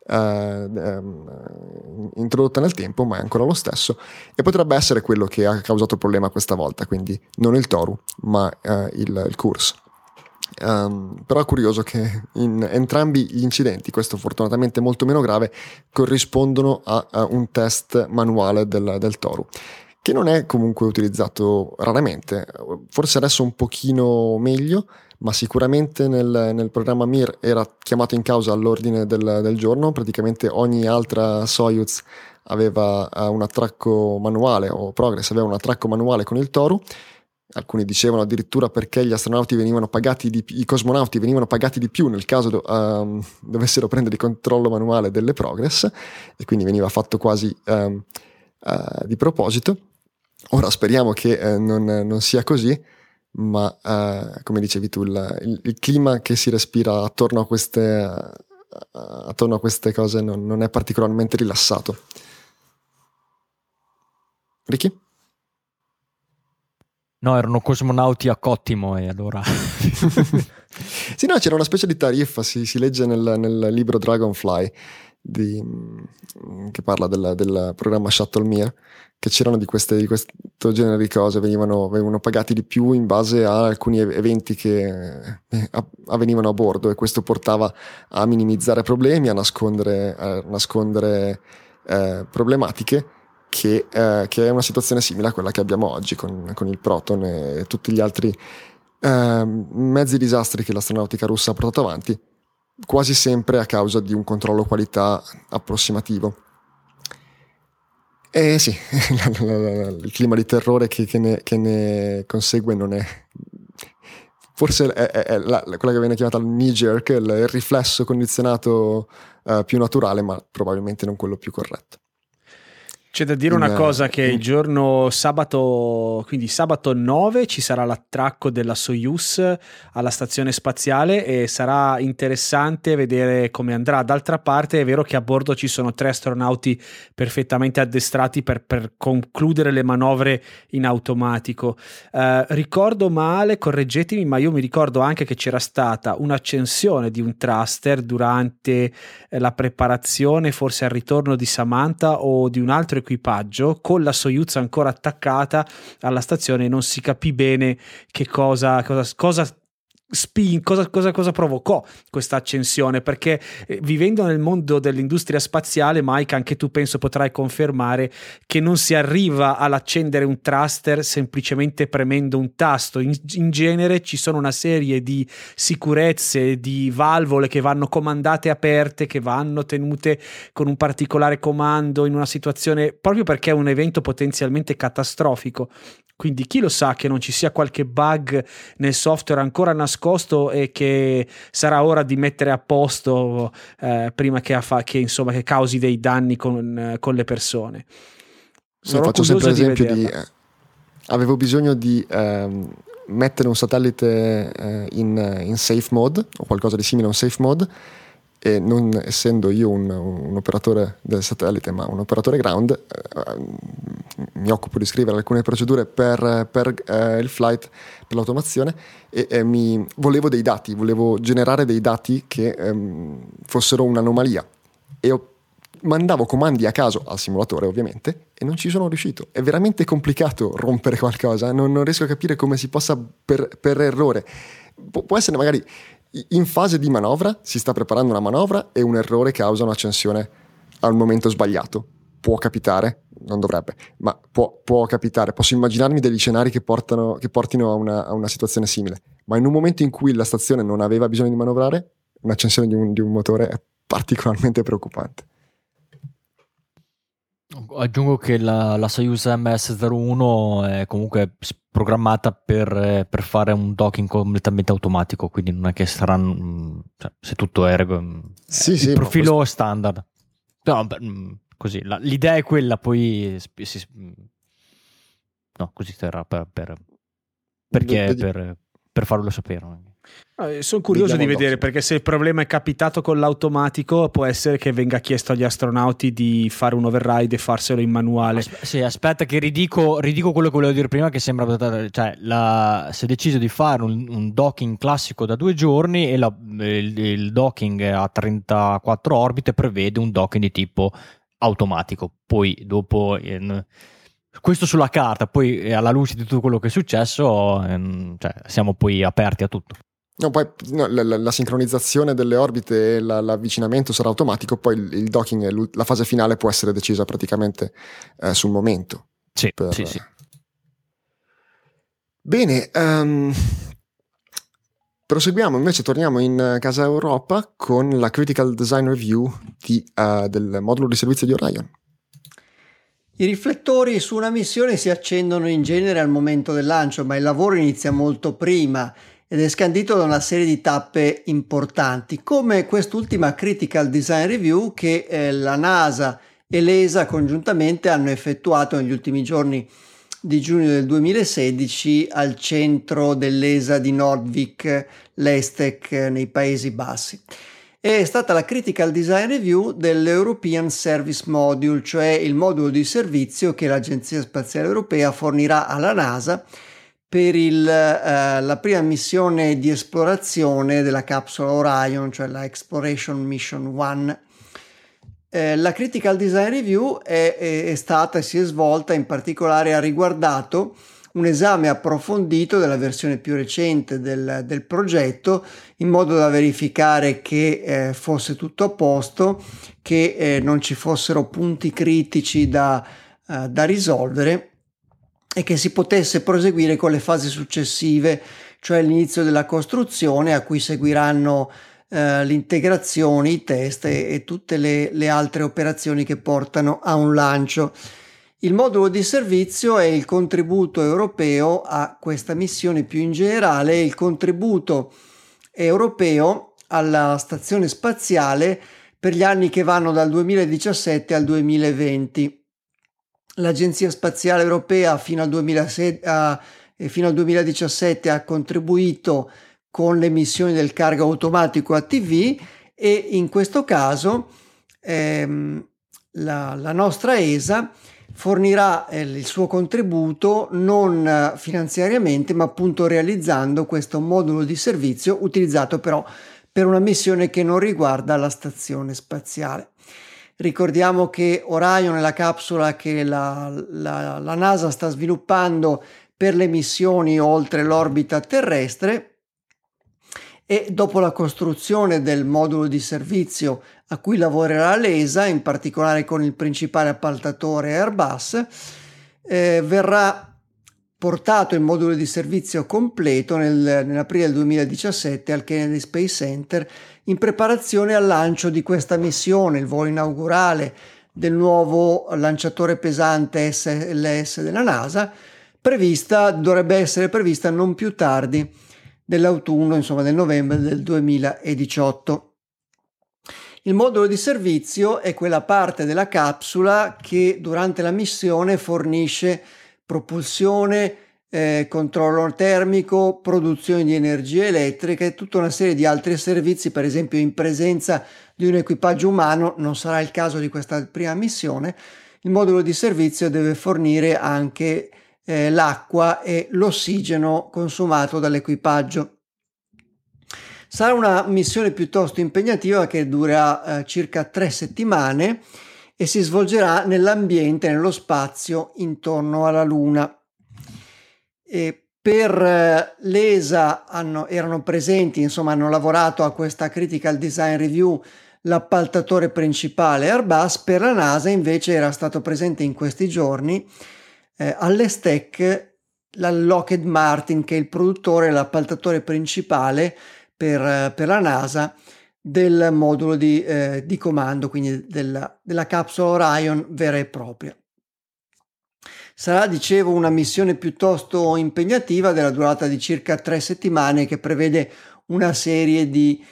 [SPEAKER 1] introdotta nel tempo, ma è ancora lo stesso, e potrebbe essere quello che ha causato il problema questa volta, quindi non il Toru ma il Kursk. Però è curioso che in entrambi gli incidenti, questo fortunatamente molto meno grave, corrispondono a un test manuale del Toru, che non è comunque utilizzato raramente, forse adesso un pochino meglio, ma sicuramente nel programma Mir era chiamato in causa all'ordine del giorno. Praticamente ogni altra Soyuz aveva un attracco manuale, o Progress aveva un attracco manuale con il Toru. Alcuni dicevano addirittura perché gli astronauti venivano pagati i cosmonauti venivano pagati di più nel caso dovessero prendere il controllo manuale delle Progress, e quindi veniva fatto quasi di proposito. Ora speriamo che non sia così, ma come dicevi tu, il clima che si respira attorno a queste cose non è particolarmente rilassato. Ricky?
[SPEAKER 3] No, erano cosmonauti a Cottimo, e allora...
[SPEAKER 1] Sì, no, c'era una specie di tariffa, si legge nel libro Dragonfly, che parla del programma Shuttle Mir, che c'erano di questo genere di cose, venivano pagati di più in base a alcuni eventi che avvenivano a bordo, e questo portava a minimizzare problemi, a nascondere problematiche, che è una situazione simile a quella che abbiamo oggi con il Proton e tutti gli altri mezzi disastri che l'astronautica russa ha portato avanti, quasi sempre a causa di un controllo qualità approssimativo. E sì, il clima di terrore che ne consegue non è... Forse è quella che viene chiamata il knee jerk, il riflesso condizionato più naturale, ma probabilmente non quello più corretto.
[SPEAKER 5] C'è da dire una cosa, che il giorno sabato, quindi sabato 9, ci sarà l'attracco della Soyuz alla stazione spaziale, e sarà interessante vedere come andrà. D'altra parte è vero che a bordo ci sono 3 astronauti perfettamente addestrati per concludere le manovre in automatico. Ricordo male, correggetemi, ma io mi ricordo anche che c'era stata un'accensione di un thruster durante la preparazione, forse al ritorno di Samantha o di un altro equipaggio, con la Soyuz ancora attaccata alla stazione, e non si capì bene che cosa provocò questa accensione, perché vivendo nel mondo dell'industria spaziale, Mike, anche tu penso potrai confermare che non si arriva all'accendere un thruster semplicemente premendo un tasto. In genere ci sono una serie di sicurezze, di valvole che vanno comandate aperte, che vanno tenute con un particolare comando in una situazione, proprio perché è un evento potenzialmente catastrofico. quindi chi lo sa che non ci sia qualche bug nel software ancora nascosto e che sarà ora di mettere a posto prima che causi dei danni con le persone.
[SPEAKER 1] Faccio sempre l'esempio avevo bisogno di mettere un satellite in safe mode o qualcosa di simile a un safe mode, e non essendo io un operatore del satellite ma un operatore ground, mi occupo di scrivere alcune procedure per il flight, per l'automazione, e volevo generare dei dati che fossero un'anomalia, e mandavo comandi a caso al simulatore ovviamente e non ci sono riuscito. È veramente complicato rompere qualcosa, non riesco a capire come si possa per errore. Può essere magari in fase di manovra, si sta preparando una manovra e un errore causa un'accensione al momento sbagliato. Può capitare, non dovrebbe, ma può capitare. Posso immaginarmi degli scenari che portino a una situazione simile, ma in un momento in cui la stazione non aveva bisogno di manovrare, un'accensione di un motore è particolarmente preoccupante.
[SPEAKER 3] Aggiungo che la Soyuz MS-01 è comunque programmata per fare un docking completamente automatico, quindi non è che saranno, cioè, se tutto è il profilo standard. No, così l'idea è quella, poi così sarà per farlo sapere.
[SPEAKER 5] Sono curioso di vedere, perché se il problema è capitato con l'automatico, può essere che venga chiesto agli astronauti di fare un override e farselo in manuale.
[SPEAKER 3] Aspetta che ridico quello che volevo dire prima, che sembra, cioè si è deciso di fare un docking classico da 2 giorni e il docking a 34 orbite prevede un docking di tipo automatico. Poi dopo questo sulla carta, poi alla luce di tutto quello che è successo, siamo poi aperti a tutto.
[SPEAKER 1] La sincronizzazione delle orbite e l'avvicinamento sarà automatico, poi il docking e la fase finale può essere decisa praticamente sul momento.
[SPEAKER 3] Sì.
[SPEAKER 1] Bene, proseguiamo, invece torniamo in casa Europa con la Critical Design Review del modulo di servizio di Orion.
[SPEAKER 4] I riflettori su una missione si accendono in genere al momento del lancio, ma il lavoro inizia molto prima ed è scandito da una serie di tappe importanti, come quest'ultima Critical Design Review che la NASA e l'ESA congiuntamente hanno effettuato negli ultimi giorni di giugno del 2016 al centro dell'ESA di Noordwijk, l'Estec, nei Paesi Bassi. È stata la Critical Design Review dell'European Service Module, cioè il modulo di servizio che l'Agenzia Spaziale Europea fornirà alla NASA per la prima missione di esplorazione della capsula Orion, cioè la Exploration Mission 1. La Critical Design Review è stata e si è svolta, in particolare ha riguardato un esame approfondito della versione più recente del progetto, in modo da verificare che fosse tutto a posto, che non ci fossero punti critici da risolvere e che si potesse proseguire con le fasi successive, cioè l'inizio della costruzione, a cui seguiranno l'integrazione, i test e tutte le altre operazioni che portano a un lancio. Il modulo di servizio è il contributo europeo a questa missione, più in generale il contributo europeo alla stazione spaziale per gli anni che vanno dal 2017 al 2020. L'Agenzia Spaziale Europea fino al 2017 ha contribuito con le missioni del cargo automatico ATV e in questo caso la nostra ESA fornirà il suo contributo non finanziariamente, ma appunto realizzando questo modulo di servizio utilizzato però per una missione che non riguarda la stazione spaziale. Ricordiamo che Orion è la capsula che la NASA sta sviluppando per le missioni oltre l'orbita terrestre, e dopo la costruzione del modulo di servizio a cui lavorerà l'ESA, in particolare con il principale appaltatore Airbus, verrà portato il modulo di servizio completo nell'aprile del 2017 al Kennedy Space Center, in preparazione al lancio di questa missione, il volo inaugurale del nuovo lanciatore pesante SLS della NASA, dovrebbe essere prevista non più tardi dell'autunno, insomma del novembre del 2018. Il modulo di servizio è quella parte della capsula che durante la missione fornisce propulsione, controllo termico, produzione di energia elettrica e tutta una serie di altri servizi, per esempio in presenza di un equipaggio umano. Non sarà il caso di questa prima missione. Il modulo di servizio deve fornire anche l'acqua e l'ossigeno consumato dall'equipaggio. Sarà una missione piuttosto impegnativa che durerà circa 3 settimane e si svolgerà nell'ambiente, nello spazio intorno alla Luna. E per l'ESA erano presenti, insomma hanno lavorato a questa Critical Design Review l'appaltatore principale Airbus. Per la NASA invece era stato presente in questi giorni all'ESTEC la Lockheed Martin, che è il produttore e l'appaltatore principale per la NASA del modulo di comando, quindi della capsula Orion vera e propria. Sarà, dicevo, una missione piuttosto impegnativa della durata di circa 3 settimane che prevede una serie di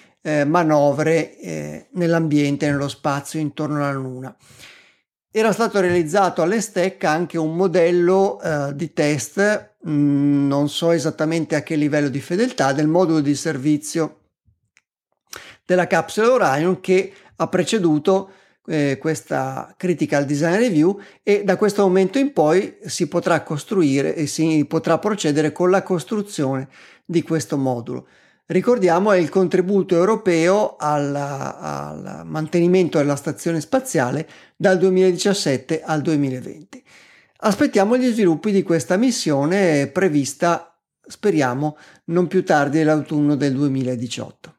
[SPEAKER 4] manovre nell'ambiente, nello spazio intorno alla Luna. Era stato realizzato all'ESTEC anche un modello di test, non so esattamente a che livello di fedeltà, del modulo di servizio della capsula Orion che ha preceduto questa Critical Design Review, e da questo momento in poi si potrà costruire e si potrà procedere con la costruzione di questo modulo. Ricordiamo, è il contributo europeo al mantenimento della stazione spaziale dal 2017 al 2020. Aspettiamo gli sviluppi di questa missione prevista, speriamo, non più tardi dell'autunno del 2018.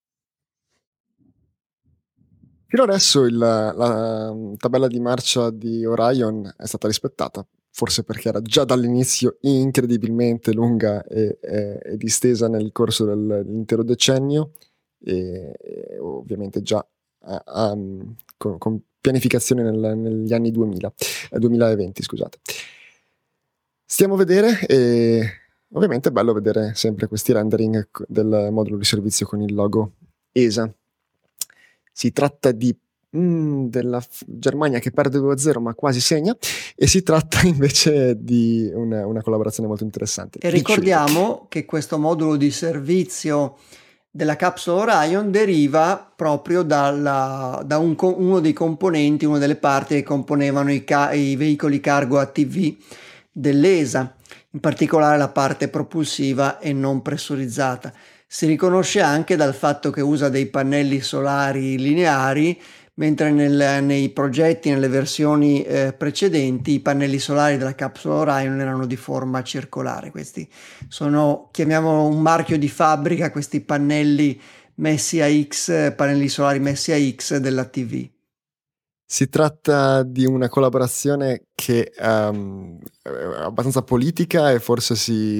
[SPEAKER 1] Fino adesso la tabella di marcia di Orion è stata rispettata, forse perché era già dall'inizio incredibilmente lunga e distesa nel corso dell'intero decennio e ovviamente già con pianificazione negli anni 2020, scusate. Stiamo a vedere, e ovviamente è bello vedere sempre questi rendering del modulo di servizio con il logo ESA. Si tratta della Germania che perde 2-0 ma quasi segna, e si tratta invece di una collaborazione molto interessante.
[SPEAKER 4] E ricordiamo che questo modulo di servizio della capsula Orion deriva proprio da uno dei componenti, una delle parti che componevano i veicoli cargo ATV dell'ESA, in particolare la parte propulsiva e non pressurizzata. Si riconosce anche dal fatto che usa dei pannelli solari lineari, mentre nei progetti, nelle versioni precedenti, i pannelli solari della capsula Orion erano di forma circolare. Questi sono, chiamiamolo un marchio di fabbrica, questi pannelli messi a X, pannelli solari messi a X della TV.
[SPEAKER 1] Si tratta di una collaborazione che è abbastanza politica, e forse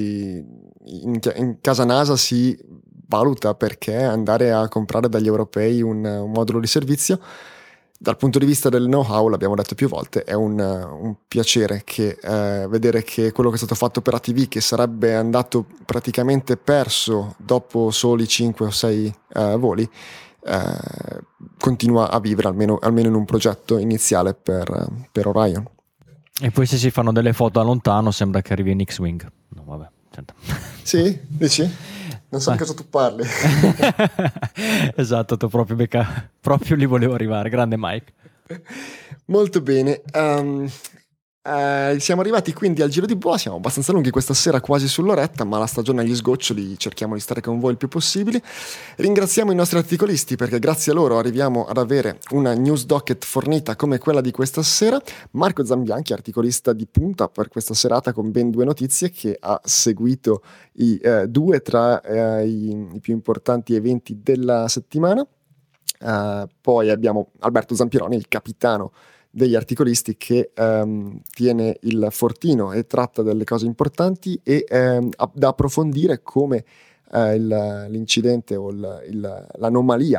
[SPEAKER 1] in casa NASA si valuta perché andare a comprare dagli europei un modulo di servizio. Dal punto di vista del know-how, l'abbiamo detto più volte, è un piacere vedere che quello che è stato fatto per ATV, che sarebbe andato praticamente perso dopo soli 5 o 6 voli, continua a vivere almeno in un progetto iniziale per Orion.
[SPEAKER 3] E poi se si fanno delle foto da lontano sembra che arrivi in X-Wing. No, vabbè, certo.
[SPEAKER 1] Sì? Dici? Non so di cosa tu parli.
[SPEAKER 3] Esatto, tu proprio lì volevo arrivare. Grande Mike.
[SPEAKER 1] Molto bene. Siamo arrivati quindi al giro di boa. Siamo abbastanza lunghi questa sera, quasi sull'oretta, ma la stagione agli sgoccioli cerchiamo di stare con voi il più possibile. Ringraziamo i nostri articolisti, perché grazie a loro arriviamo ad avere una news docket fornita come quella di questa sera. Marco Zambianchi, articolista di punta per questa serata, con ben 2 notizie, che ha seguito i 2 tra i più importanti eventi della settimana. Poi abbiamo Alberto Zampironi, il capitano degli articolisti, che tiene il fortino e tratta delle cose importanti e da approfondire, come l'incidente o l'anomalia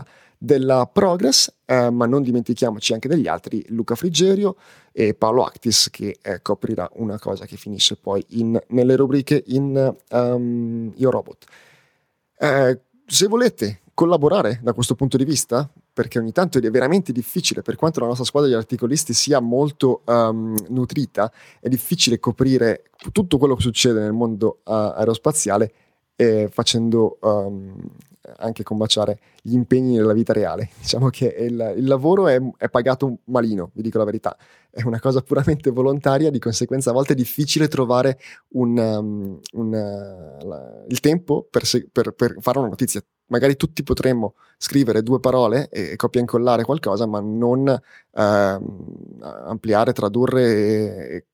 [SPEAKER 1] della Progress, ma non dimentichiamoci anche degli altri, Luca Frigerio e Paolo Actis, che coprirà una cosa che finisce poi nelle rubriche in Io Robot. Se volete collaborare da questo punto di vista, perché ogni tanto è veramente difficile, per quanto la nostra squadra di articolisti sia molto nutrita, è difficile coprire tutto quello che succede nel mondo aerospaziale, facendo anche combaciare gli impegni nella vita reale. Diciamo che il lavoro è pagato malino, vi dico la verità, è una cosa puramente volontaria, di conseguenza a volte è difficile trovare il tempo per fare una notizia. Magari tutti potremmo scrivere 2 parole e copia e incollare qualcosa, ma non ampliare, tradurre e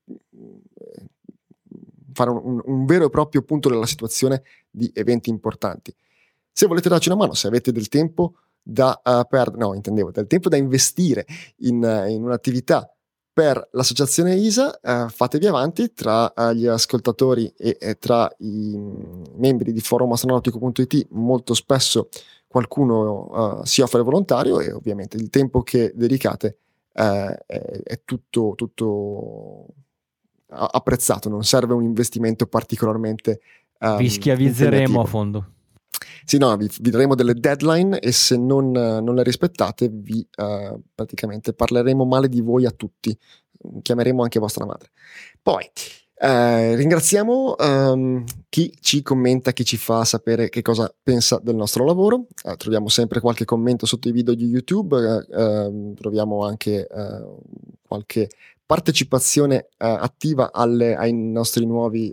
[SPEAKER 1] fare un vero e proprio punto della situazione di eventi importanti. Se volete darci una mano, se avete del tempo del tempo da investire in un'attività per l'associazione ISA, fatevi avanti. Tra gli ascoltatori e tra i membri di forumastronautico.it molto spesso qualcuno si offre volontario, e ovviamente il tempo che dedicate è tutto apprezzato, non serve un investimento particolarmente
[SPEAKER 3] vi schiavizzeremo
[SPEAKER 1] impegnativo.
[SPEAKER 3] A fondo.
[SPEAKER 1] Sì, no, vi daremo delle deadline, e se non le rispettate praticamente parleremo male di voi a tutti, chiameremo anche vostra madre. Poi ringraziamo chi ci commenta, chi ci fa sapere che cosa pensa del nostro lavoro. Troviamo sempre qualche commento sotto i video di YouTube, troviamo anche qualche partecipazione attiva ai nostri nuovi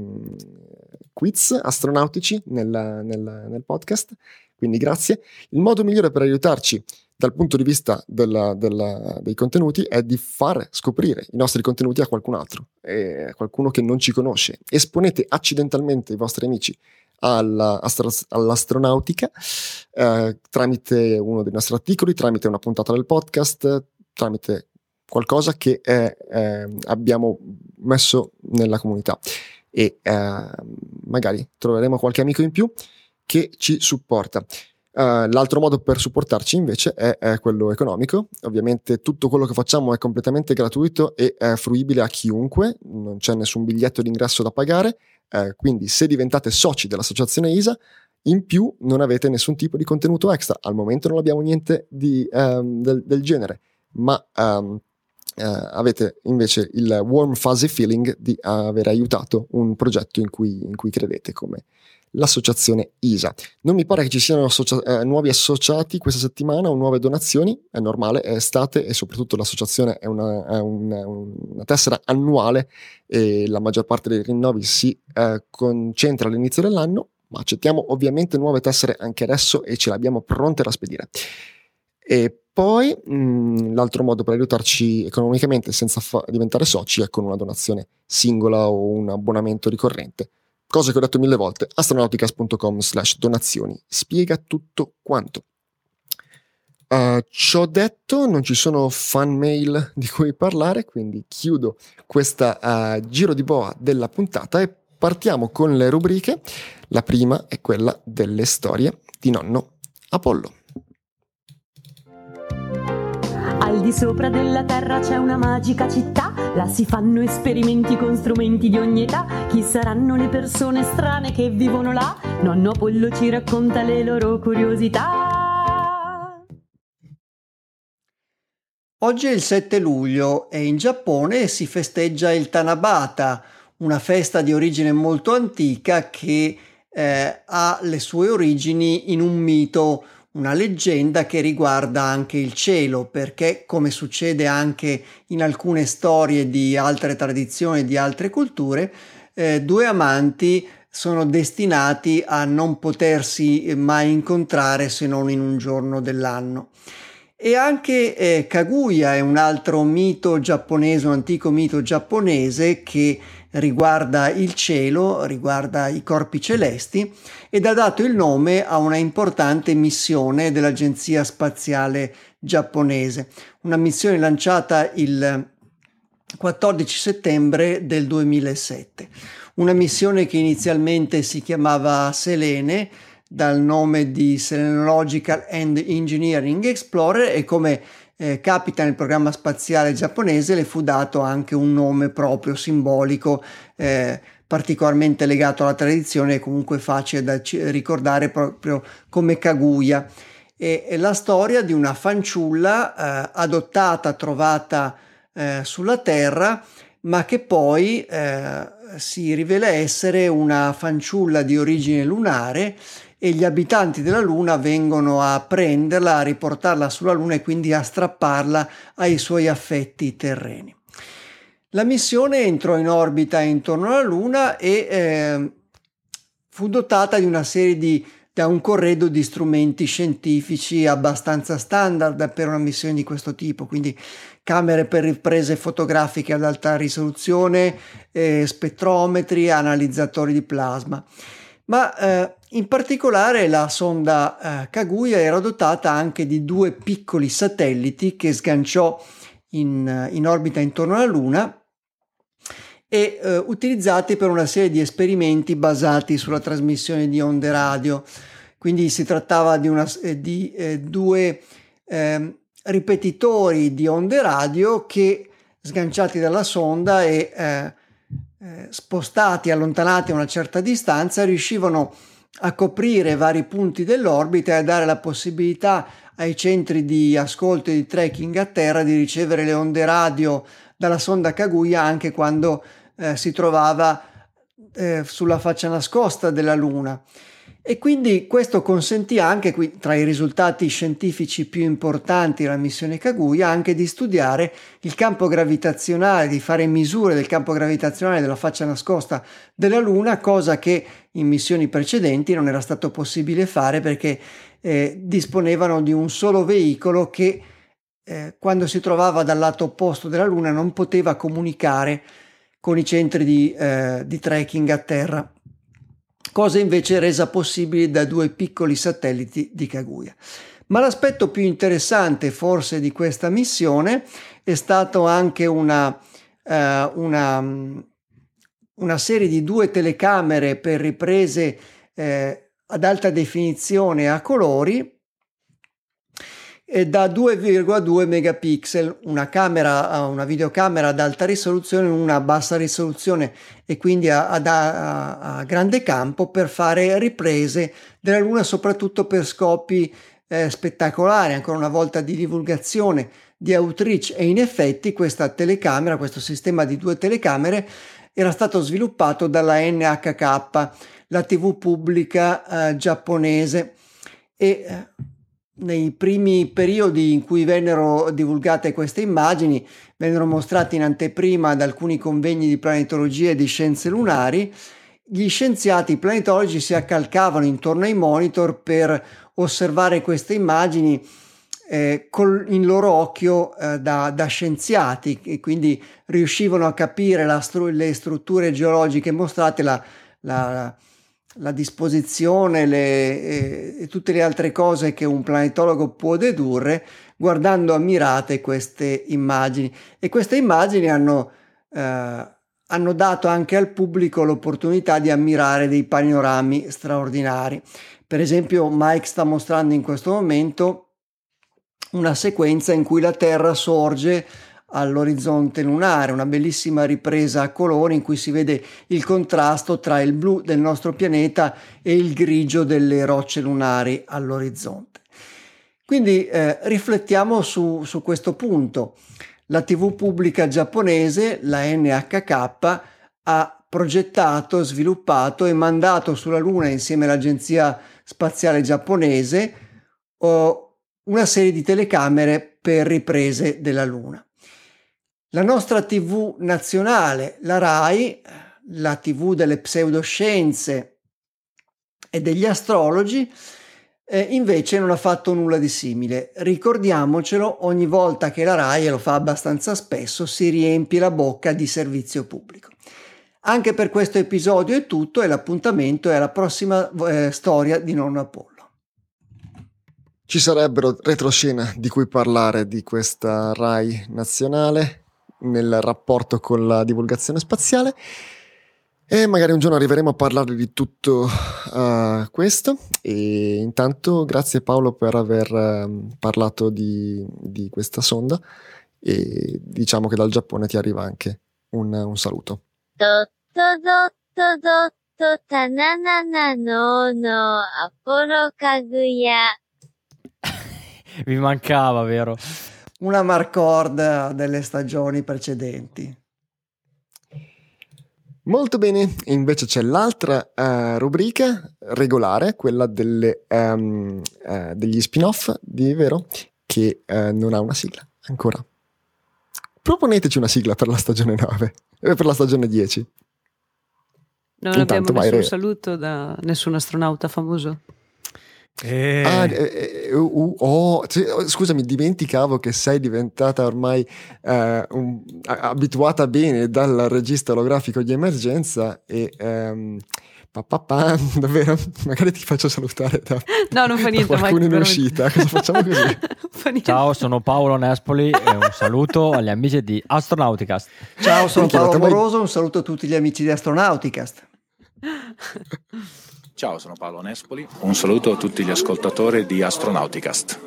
[SPEAKER 1] quiz astronautici nel podcast, quindi grazie. Il modo migliore per aiutarci dal punto di vista dei contenuti è di far scoprire i nostri contenuti a qualcun altro, qualcuno che non ci conosce. Esponete accidentalmente i vostri amici all'astronautica tramite uno dei nostri articoli, tramite una puntata del podcast, tramite qualcosa che abbiamo messo nella comunità, e magari troveremo qualche amico in più che ci supporta. L'altro modo per supportarci invece è quello economico. Ovviamente tutto quello che facciamo è completamente gratuito e è fruibile a chiunque, non c'è nessun biglietto d'ingresso da pagare, quindi se diventate soci dell'associazione ISA, in più non avete nessun tipo di contenuto extra. Al momento non abbiamo niente del genere, ma avete invece il warm fuzzy feeling di aver aiutato un progetto in cui credete, come l'associazione ISA. Non mi pare che ci siano nuovi associati questa settimana o nuove donazioni, è normale, è estate, e soprattutto l'associazione è una tessera annuale, e la maggior parte dei rinnovi si concentra all'inizio dell'anno, ma accettiamo ovviamente nuove tessere anche adesso e ce le abbiamo pronte da spedire. E poi l'altro modo per aiutarci economicamente senza diventare soci è con una donazione singola o un abbonamento ricorrente. Cosa che ho detto 1000 volte, astronauticas.com/donazioni spiega tutto quanto. Ciò detto, non ci sono fan mail di cui parlare, quindi chiudo questa giro di boa della puntata e partiamo con le rubriche. La prima è quella delle storie di nonno Apollo.
[SPEAKER 6] Al di sopra della terra c'è una magica città, là si fanno esperimenti con strumenti di ogni età. Chi saranno le persone strane che vivono là? Nonno Apollo ci racconta le loro curiosità.
[SPEAKER 4] Oggi è il 7 luglio e in Giappone si festeggia il Tanabata, una festa di origine molto antica che ha le sue origini in un mito, una leggenda che riguarda anche il cielo, perché come succede anche in alcune storie di altre tradizioni, di altre culture, 2 amanti sono destinati a non potersi mai incontrare se non in un giorno dell'anno. E anche Kaguya è un altro mito giapponese, un antico mito giapponese che riguarda il cielo, riguarda i corpi celesti, ed ha dato il nome a una importante missione dell'Agenzia Spaziale Giapponese, una missione lanciata il 14 settembre del 2007. Una missione che inizialmente si chiamava Selene, dal nome di Selenological and Engineering Explorer, e come capita nel programma spaziale giapponese le fu dato anche un nome proprio simbolico, particolarmente legato alla tradizione e comunque facile da ricordare, proprio come Kaguya. È la storia di una fanciulla adottata, trovata sulla Terra, ma che poi si rivela essere una fanciulla di origine lunare, e gli abitanti della Luna vengono a prenderla, a riportarla sulla Luna e quindi a strapparla ai suoi affetti terreni. La missione entrò in orbita intorno alla Luna e fu dotata di una serie da un corredo di strumenti scientifici abbastanza standard per una missione di questo tipo, quindi camere per riprese fotografiche ad alta risoluzione, spettrometri, analizzatori di plasma. Ma in particolare la sonda Kaguya era dotata anche di 2 piccoli satelliti che sganciò in orbita intorno alla Luna e utilizzati per una serie di esperimenti basati sulla trasmissione di onde radio. Quindi si trattava di 2 ripetitori di onde radio che, sganciati dalla sonda e spostati, allontanati a una certa distanza, riuscivano a coprire vari punti dell'orbita e a dare la possibilità ai centri di ascolto e di tracking a terra di ricevere le onde radio dalla sonda Kaguya anche quando si trovava sulla faccia nascosta della Luna. E quindi questo consentì anche, tra i risultati scientifici più importanti della missione Kaguya, anche di studiare il campo gravitazionale, di fare misure del campo gravitazionale della faccia nascosta della Luna, cosa che in missioni precedenti non era stato possibile fare perché disponevano di un solo veicolo che quando si trovava dal lato opposto della Luna non poteva comunicare con i centri di tracking a terra, cosa invece resa possibile da 2 piccoli satelliti di Kaguya. Ma l'aspetto più interessante forse di questa missione è stato anche una serie di 2 telecamere per riprese ad alta definizione a colori da 2,2 megapixel, una videocamera ad alta risoluzione, una a bassa risoluzione e quindi a grande campo, per fare riprese della Luna, soprattutto per scopi spettacolari, ancora una volta di divulgazione, di outreach. E in effetti questo sistema di 2 telecamere era stato sviluppato dalla NHK, la TV pubblica giapponese, e nei primi periodi in cui vennero divulgate queste immagini vennero mostrate in anteprima ad alcuni convegni di planetologia e di scienze lunari. Gli scienziati planetologi si accalcavano intorno ai monitor per osservare queste immagini con il loro occhio da scienziati, e quindi riuscivano a capire le strutture geologiche mostrate, la disposizione e tutte le altre cose che un planetologo può dedurre guardando ammirate queste immagini. E queste immagini hanno dato anche al pubblico l'opportunità di ammirare dei panorami straordinari. Per esempio, Mike sta mostrando in questo momento una sequenza in cui la Terra sorge all'orizzonte lunare, una bellissima ripresa a colori in cui si vede il contrasto tra il blu del nostro pianeta e il grigio delle rocce lunari all'orizzonte. Quindi riflettiamo su questo punto. La TV pubblica giapponese, la NHK, ha progettato, sviluppato e mandato sulla Luna, insieme all'Agenzia Spaziale Giapponese, una serie di telecamere per riprese della Luna. La nostra TV nazionale, la RAI, la TV delle pseudoscienze e degli astrologi, invece non ha fatto nulla di simile. Ricordiamocelo, ogni volta che la RAI, e lo fa abbastanza spesso, si riempie la bocca di servizio pubblico. Anche per questo episodio è tutto, e l'appuntamento è alla prossima storia di Nonno Apollo.
[SPEAKER 1] Ci sarebbero retroscena di cui parlare di questa RAI nazionale nel rapporto con la divulgazione spaziale. E magari un giorno arriveremo a parlare di tutto questo. E intanto grazie Paolo per aver parlato di questa sonda, e diciamo che dal Giappone ti arriva anche un saluto.
[SPEAKER 3] Vi mancava, vero?
[SPEAKER 4] Una marcord delle stagioni precedenti.
[SPEAKER 1] Molto bene, invece c'è l'altra rubrica regolare, quella degli spin-off di Vero, che non ha una sigla ancora. Proponeteci una sigla per la stagione 9, per la stagione 10.
[SPEAKER 2] Non
[SPEAKER 1] Intanto
[SPEAKER 2] abbiamo nessun
[SPEAKER 1] vai,
[SPEAKER 2] saluto da nessun astronauta famoso.
[SPEAKER 1] Scusami, dimenticavo che sei diventata ormai abituata bene dal regista olografico di emergenza e davvero, magari ti faccio salutare
[SPEAKER 2] No, non fa niente,
[SPEAKER 1] da qualcuno
[SPEAKER 2] Mike,
[SPEAKER 1] in uscita. Cosa facciamo così?
[SPEAKER 3] Ciao, sono Paolo Nespoli e un saluto agli amici di Astronauticast.
[SPEAKER 4] Ciao, sono Paolo Moroso, un saluto a tutti gli amici di Astronauticast.
[SPEAKER 7] Ciao, sono Paolo Nespoli, un saluto a tutti gli ascoltatori di Astronauticast.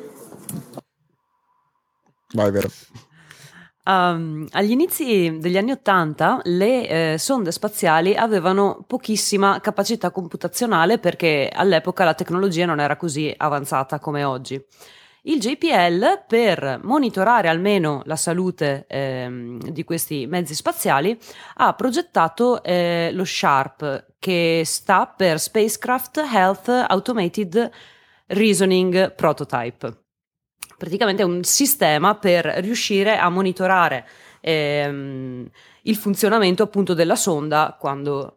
[SPEAKER 1] Vai, Vero.
[SPEAKER 2] Agli inizi degli anni '80 le sonde spaziali avevano pochissima capacità computazionale perché all'epoca la tecnologia non era così avanzata come oggi. Il JPL, per monitorare almeno la salute di questi mezzi spaziali, ha progettato lo SHARP, che sta per Spacecraft Health Automated Reasoning Prototype. Praticamente è un sistema per riuscire a monitorare il funzionamento appunto della sonda quando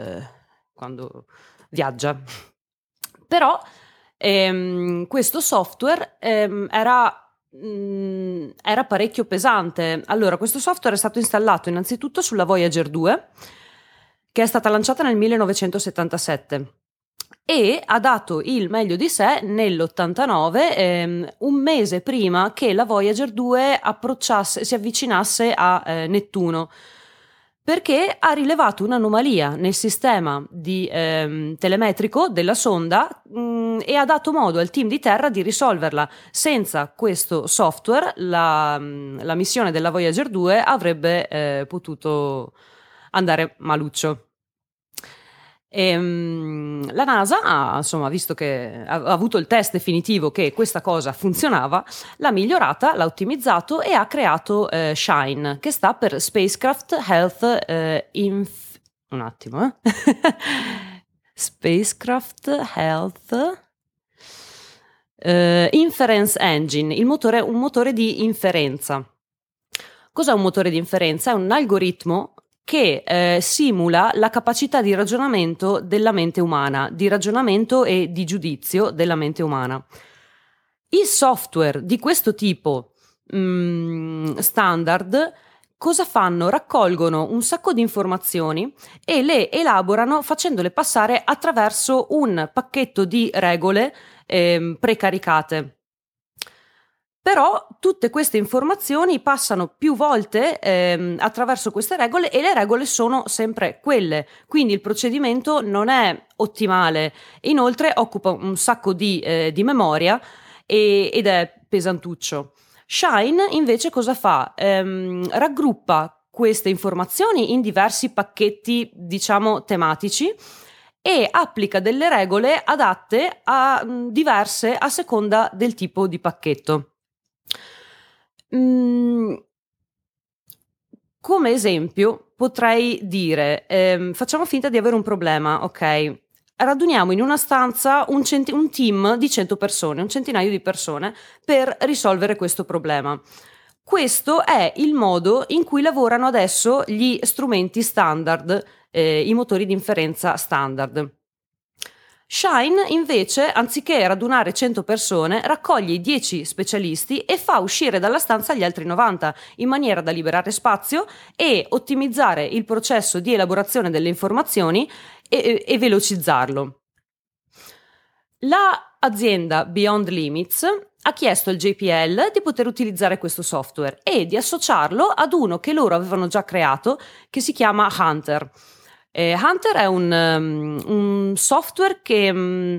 [SPEAKER 2] viaggia. Però questo software era parecchio pesante. Allora, questo software è stato installato innanzitutto sulla Voyager 2, che è stata lanciata nel 1977 e ha dato il meglio di sé nell'89, un mese prima che la Voyager 2 si avvicinasse a Nettuno, perché ha rilevato un'anomalia nel sistema di telemetrico della sonda e ha dato modo al team di terra di risolverla. Senza questo software la missione della Voyager 2 avrebbe potuto andare maluccio. La NASA ha visto che ha avuto il test definitivo che questa cosa funzionava, l'ha migliorata, l'ha ottimizzato e ha creato SHINE, che sta per Spacecraft Health Spacecraft Health Inference Engine, un motore di inferenza. Cos'è un motore di inferenza? È un algoritmo che simula la capacità di ragionamento della mente umana, di ragionamento e di giudizio della mente umana. I software di questo tipo standard cosa fanno? Raccolgono un sacco di informazioni e le elaborano facendole passare attraverso un pacchetto di regole precaricate. Però tutte queste informazioni passano più volte attraverso queste regole e le regole sono sempre quelle, quindi il procedimento non è ottimale. Inoltre occupa un sacco di memoria ed è pesantuccio. Shine invece cosa fa? Raggruppa queste informazioni in diversi pacchetti, diciamo, tematici e applica delle regole adatte a diverse a seconda del tipo di pacchetto. Come esempio potrei dire, facciamo finta di avere un problema, ok? Raduniamo in una stanza un team di 100 persone, un centinaio di persone per risolvere questo problema. Questo è il modo in cui lavorano adesso gli strumenti standard, i motori di inferenza standard. Shine invece, anziché radunare 100 persone, raccoglie i 10 specialisti e fa uscire dalla stanza gli altri 90, in maniera da liberare spazio e ottimizzare il processo di elaborazione delle informazioni e velocizzarlo. La azienda Beyond Limits ha chiesto al JPL di poter utilizzare questo software e di associarlo ad uno che loro avevano già creato, che si chiama Hunter. Hunter è un software che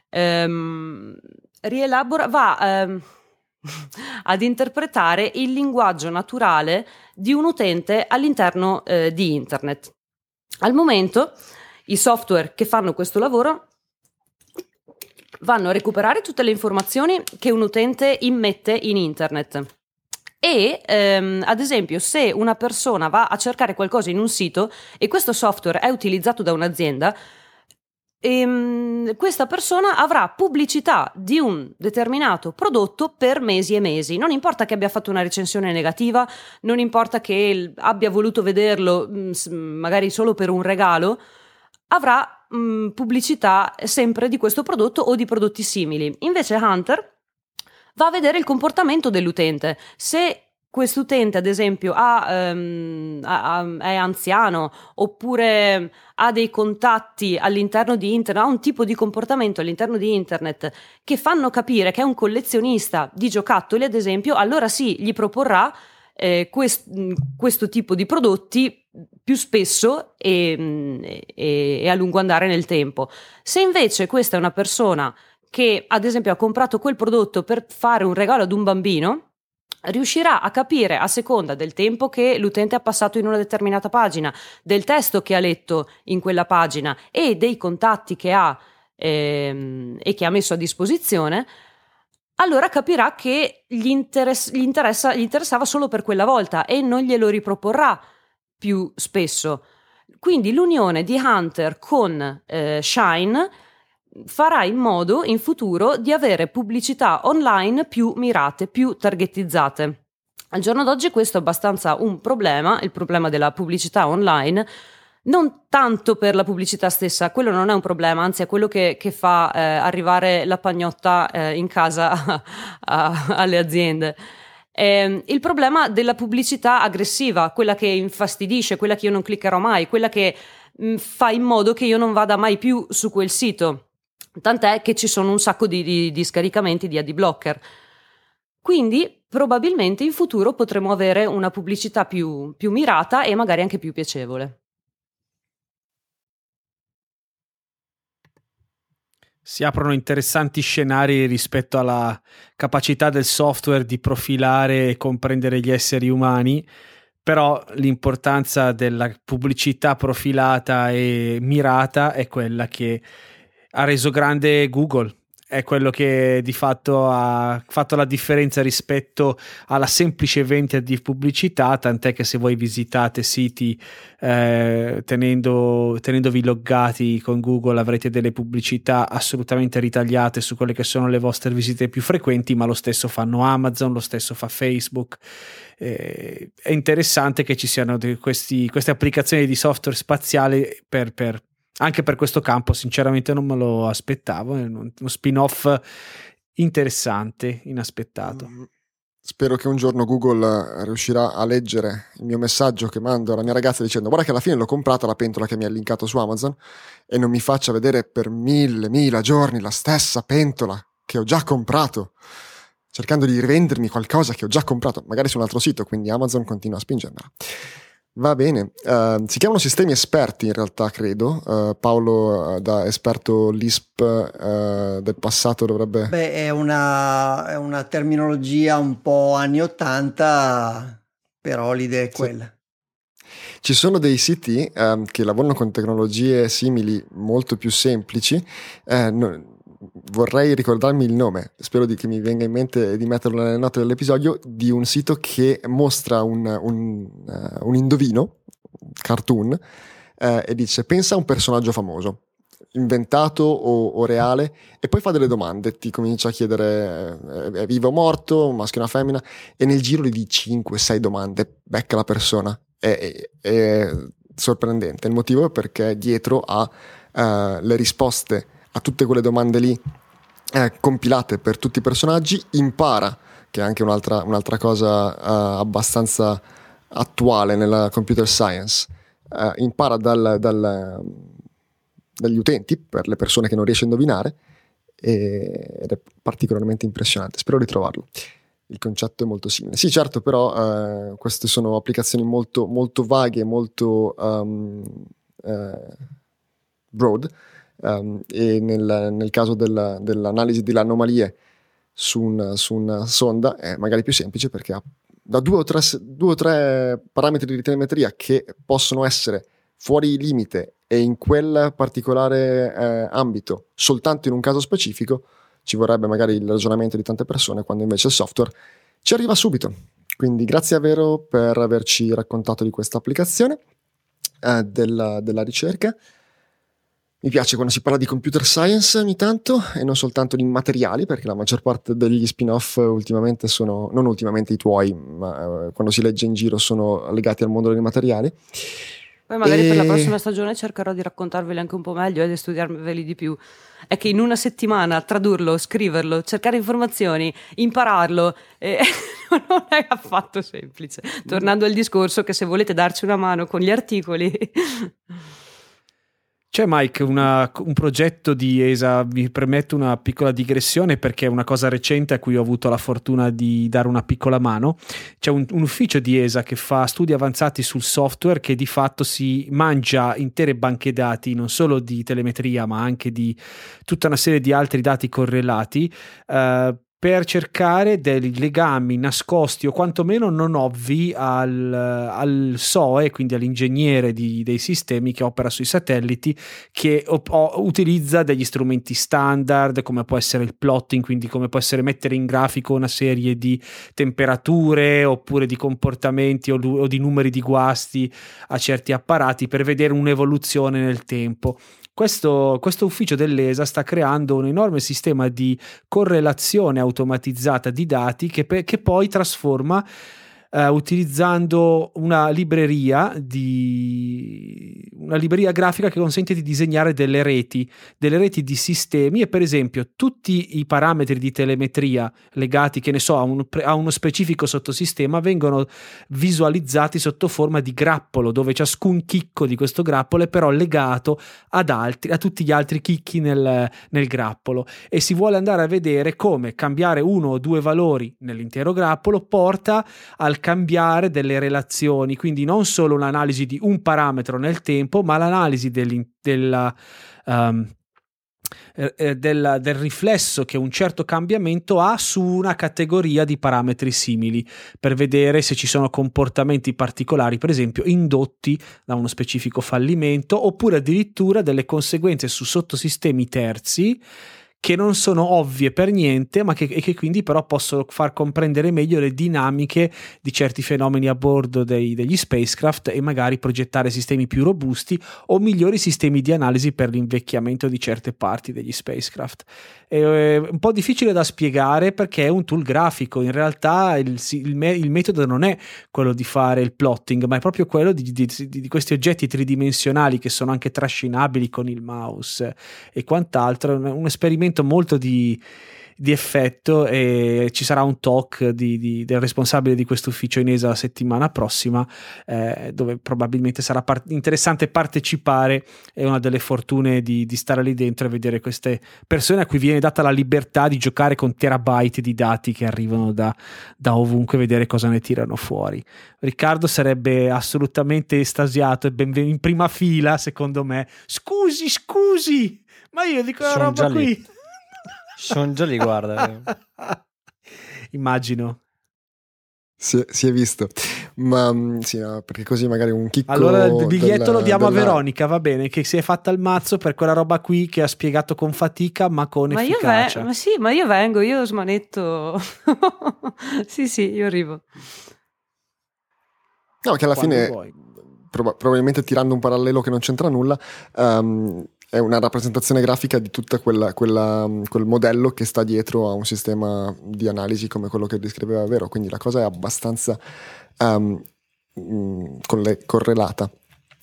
[SPEAKER 2] rielabora, va ad interpretare il linguaggio naturale di un utente all'interno di internet. Al momento i software che fanno questo lavoro vanno a recuperare tutte le informazioni che un utente immette in internet e ad esempio se una persona va a cercare qualcosa in un sito e questo software è utilizzato da un'azienda, questa persona avrà pubblicità di un determinato prodotto per mesi e mesi. Non importa che abbia fatto una recensione negativa, non importa che abbia voluto vederlo magari solo per un regalo, avrà pubblicità sempre di questo prodotto o di prodotti simili. Invece Hunter va a vedere il comportamento dell'utente. Se quest'utente ad esempio è anziano oppure ha dei contatti all'interno di internet, ha un tipo di comportamento all'interno di internet che fanno capire che è un collezionista di giocattoli ad esempio, allora sì, gli proporrà questo tipo di prodotti più spesso e a lungo andare nel tempo. Se invece questa è una persona che ad esempio ha comprato quel prodotto per fare un regalo ad un bambino, riuscirà a capire a seconda del tempo che l'utente ha passato in una determinata pagina, del testo che ha letto in quella pagina e dei contatti che ha e che ha messo a disposizione, allora capirà che gli interessava solo per quella volta e non glielo riproporrà più spesso. Quindi l'unione di Hunter con Shine farà in modo in futuro di avere pubblicità online più mirate, più targetizzate. Al giorno d'oggi questo è abbastanza un problema, il problema della pubblicità online, non tanto per la pubblicità stessa, quello non è un problema, anzi è quello che fa arrivare la pagnotta in casa alle aziende. Il problema della pubblicità aggressiva, quella che infastidisce, quella che io non cliccherò mai, quella che fa in modo che io non vada mai più su quel sito. Tant'è che ci sono un sacco di scaricamenti di adblocker. Quindi probabilmente in futuro potremo avere una pubblicità più mirata e magari anche più piacevole.
[SPEAKER 5] Si aprono interessanti scenari rispetto alla capacità del software di profilare e comprendere gli esseri umani, però l'importanza della pubblicità profilata e mirata è quella che ha reso grande Google, è quello che di fatto ha fatto la differenza rispetto alla semplice vendita di pubblicità, tant'è che se voi visitate siti tenendovi loggati con Google avrete delle pubblicità assolutamente ritagliate su quelle che sono le vostre visite più frequenti, ma lo stesso fanno Amazon, lo stesso fa Facebook. È interessante che ci siano queste applicazioni di software spaziale anche per questo campo. Sinceramente non me lo aspettavo, è uno spin-off interessante, inaspettato.
[SPEAKER 1] Spero che un giorno Google riuscirà a leggere il mio messaggio che mando alla mia ragazza dicendo guarda che alla fine l'ho comprata la pentola che mi ha linkato su Amazon e non mi faccia vedere per 1000 giorni la stessa pentola che ho già comprato, cercando di rivendermi qualcosa che ho già comprato, magari su un altro sito, quindi Amazon continua a spingermela. Va bene, si chiamano sistemi esperti in realtà, credo. Paolo, da esperto LISP del passato, dovrebbe...
[SPEAKER 4] Beh, è una terminologia un po' anni 80, però l'idea è quella.
[SPEAKER 1] Ci sono dei siti che lavorano con tecnologie simili, molto più semplici. Vorrei ricordarmi il nome, spero che mi venga in mente di metterlo nelle note dell'episodio, di un sito che mostra un indovino, cartoon, e dice pensa a un personaggio famoso, inventato o reale, e poi fa delle domande, ti comincia a chiedere è vivo o morto, un maschio o una femmina, e nel giro di 5-6 domande becca la persona. È sorprendente. Il motivo è perché dietro ha le risposte a tutte quelle domande lì compilate per tutti i personaggi, impara, che è anche un'altra cosa abbastanza attuale nella computer science, impara dagli utenti, per le persone che non riesce a indovinare, ed è particolarmente impressionante. Spero di trovarlo. Il concetto è molto simile. Sì, certo, però queste sono applicazioni molto, molto vaghe, molto broad, e nel caso dell'analisi delle anomalie su una sonda è magari più semplice, perché ha da due o tre parametri di telemetria che possono essere fuori limite e in quel particolare ambito soltanto in un caso specifico. Ci vorrebbe magari il ragionamento di tante persone, quando invece il software ci arriva subito. Quindi grazie a Vero per averci raccontato di questa applicazione della ricerca. Mi piace quando si parla di computer science ogni tanto, e non soltanto di materiali, perché la maggior parte degli spin-off ultimamente sono, non ultimamente i tuoi, ma quando si legge in giro, sono legati al mondo dei materiali.
[SPEAKER 2] Poi magari per la prossima stagione cercherò di raccontarveli anche un po' meglio e di studiarveli di più. È che in una settimana tradurlo, scriverlo, cercare informazioni, impararlo, non è affatto semplice. Tornando al discorso che se volete darci una mano con gli articoli...
[SPEAKER 5] C'è, Mike, un progetto di ESA, mi permetto una piccola digressione perché è una cosa recente a cui ho avuto la fortuna di dare una piccola mano. C'è un ufficio di ESA che fa studi avanzati sul software, che di fatto si mangia intere banche dati, non solo di telemetria ma anche di tutta una serie di altri dati correlati, per cercare dei legami nascosti o quantomeno non ovvi al SOE, quindi all'ingegnere dei sistemi che opera sui satelliti, che utilizza degli strumenti standard, come può essere il plotting, quindi come può essere mettere in grafico una serie di temperature oppure di comportamenti o di numeri di guasti a certi apparati, per vedere un'evoluzione nel tempo. Questo ufficio dell'ESA sta creando un enorme sistema di correlazione automatizzata di dati che poi trasforma utilizzando una libreria grafica che consente di disegnare delle reti di sistemi, e per esempio tutti i parametri di telemetria legati, che ne so, a uno specifico sottosistema vengono visualizzati sotto forma di grappolo, dove ciascun chicco di questo grappolo è però legato a tutti gli altri chicchi nel grappolo, e si vuole andare a vedere come cambiare uno o due valori nell'intero grappolo porta al cambiare delle relazioni, quindi non solo un'analisi di un parametro nel tempo, ma l'analisi del riflesso che un certo cambiamento ha su una categoria di parametri simili, per vedere se ci sono comportamenti particolari, per esempio indotti da uno specifico fallimento, oppure addirittura delle conseguenze su sottosistemi terzi che non sono ovvie per niente, ma che quindi però possono far comprendere meglio le dinamiche di certi fenomeni a bordo degli spacecraft, e magari progettare sistemi più robusti o migliori sistemi di analisi per l'invecchiamento di certe parti degli spacecraft. È un po' difficile da spiegare perché è un tool grafico. In realtà il metodo non è quello di fare il plotting, ma è proprio quello di questi oggetti tridimensionali che sono anche trascinabili con il mouse e quant'altro. Un esperimento molto di effetto, e ci sarà un talk del responsabile di questo ufficio in ESA la settimana prossima, dove probabilmente sarà interessante partecipare. È una delle fortune di stare lì dentro e vedere queste persone a cui viene data la libertà di giocare con terabyte di dati che arrivano da ovunque, vedere cosa ne tirano fuori. Riccardo sarebbe assolutamente estasiato e in prima fila, secondo me. Scusi, ma io dico la roba qui.
[SPEAKER 3] Sono già lì, guarda.
[SPEAKER 5] Immagino.
[SPEAKER 1] Si è visto, ma sì, no, perché così magari un chicco.
[SPEAKER 5] Allora il biglietto lo diamo a Veronica, va bene, che si è fatta il mazzo per quella roba qui che ha spiegato con fatica ma con efficacia.
[SPEAKER 2] Ma io vengo, io smanetto. sì, io arrivo.
[SPEAKER 1] No, che alla fine probabilmente, tirando un parallelo che non c'entra nulla, è una rappresentazione grafica di tutta quel modello che sta dietro a un sistema di analisi come quello che descriveva Vero, quindi la cosa è abbastanza correlata.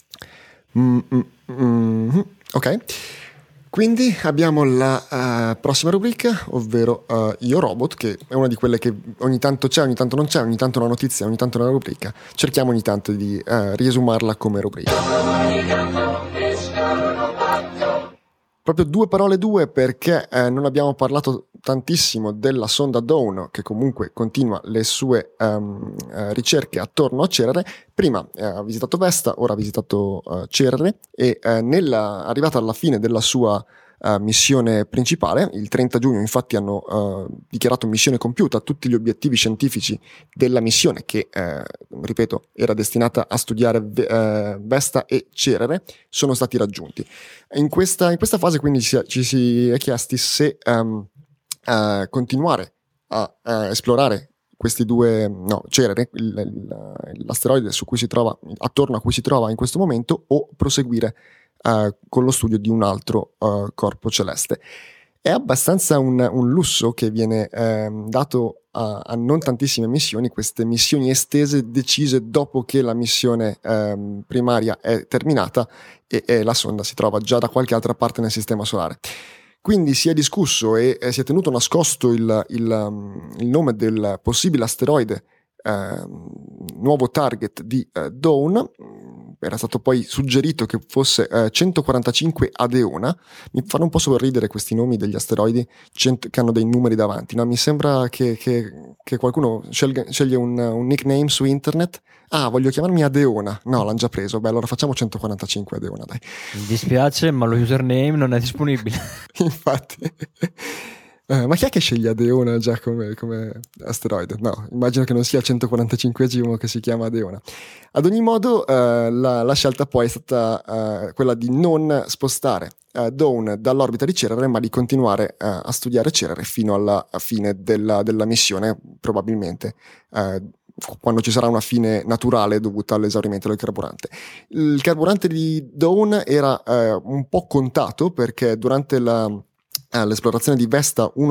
[SPEAKER 1] Ok, quindi abbiamo la prossima rubrica, ovvero Io Robot, che è una di quelle che ogni tanto c'è, ogni tanto non c'è, ogni tanto una notizia, ogni tanto una rubrica. Cerchiamo ogni tanto di riesumarla come rubrica. Proprio due parole perché non abbiamo parlato tantissimo della sonda Dawn, che comunque continua le sue ricerche attorno a Cerere. Prima ha visitato Vesta, ora ha visitato Cerere, e arrivata alla fine della sua missione principale, il 30 giugno infatti hanno dichiarato missione compiuta. Tutti gli obiettivi scientifici della missione, che ripeto era destinata a studiare Vesta e Cerere, sono stati raggiunti. In questa fase quindi ci si è chiesti se continuare a esplorare questi due, Cerere, l'asteroide attorno a cui si trova in questo momento, o proseguire con lo studio di un altro corpo celeste. È abbastanza un lusso che viene dato a non tantissime missioni, queste missioni estese decise dopo che la missione primaria è terminata e la sonda si trova già da qualche altra parte nel sistema solare. Quindi si è discusso e si è tenuto nascosto il nome del possibile asteroide nuovo target di Dawn. Era stato poi suggerito che fosse 145 Adeona. Mi fanno un po' sorridere questi nomi degli asteroidi che hanno dei numeri davanti, no? Mi sembra che qualcuno sceglie un nickname su internet. Voglio chiamarmi Adeona. No, l'hanno già preso. Beh, allora facciamo 145 Adeona, dai.
[SPEAKER 3] Mi dispiace, ma lo username non è disponibile.
[SPEAKER 1] Infatti. Ma chi è che sceglie Adeona già come asteroide? No, immagino che non sia il 145esimo che si chiama Adeona. Ad ogni modo, la scelta poi è stata quella di non spostare Dawn dall'orbita di Cerere, ma di continuare a studiare Cerere fino alla fine della missione, probabilmente quando ci sarà una fine naturale dovuta all'esaurimento del carburante. Il carburante di Dawn era un po' contato, perché durante l'esplorazione di Vesta uno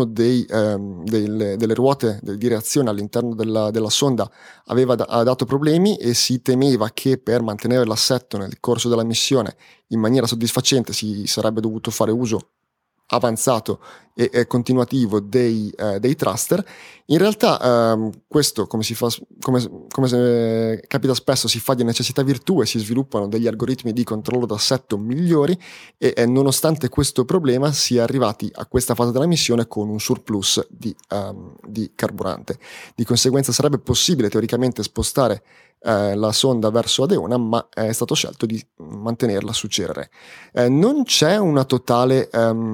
[SPEAKER 1] delle ruote di reazione all'interno della sonda ha dato problemi, e si temeva che per mantenere l'assetto nel corso della missione in maniera soddisfacente si sarebbe dovuto fare uso avanzato e continuativo dei thruster. In realtà questo, come capita spesso, si fa di necessità virtù e si sviluppano degli algoritmi di controllo d'assetto migliori, e nonostante questo problema si è arrivati a questa fase della missione con un surplus di carburante. Di conseguenza sarebbe possibile teoricamente spostare la sonda verso Adeona, ma è stato scelto di mantenerla su Cerere. Non c'è una totale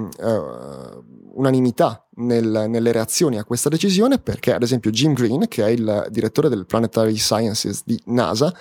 [SPEAKER 1] unanimità nelle reazioni a questa decisione, perché ad esempio Jim Green, che è il direttore del Planetary Sciences di NASA,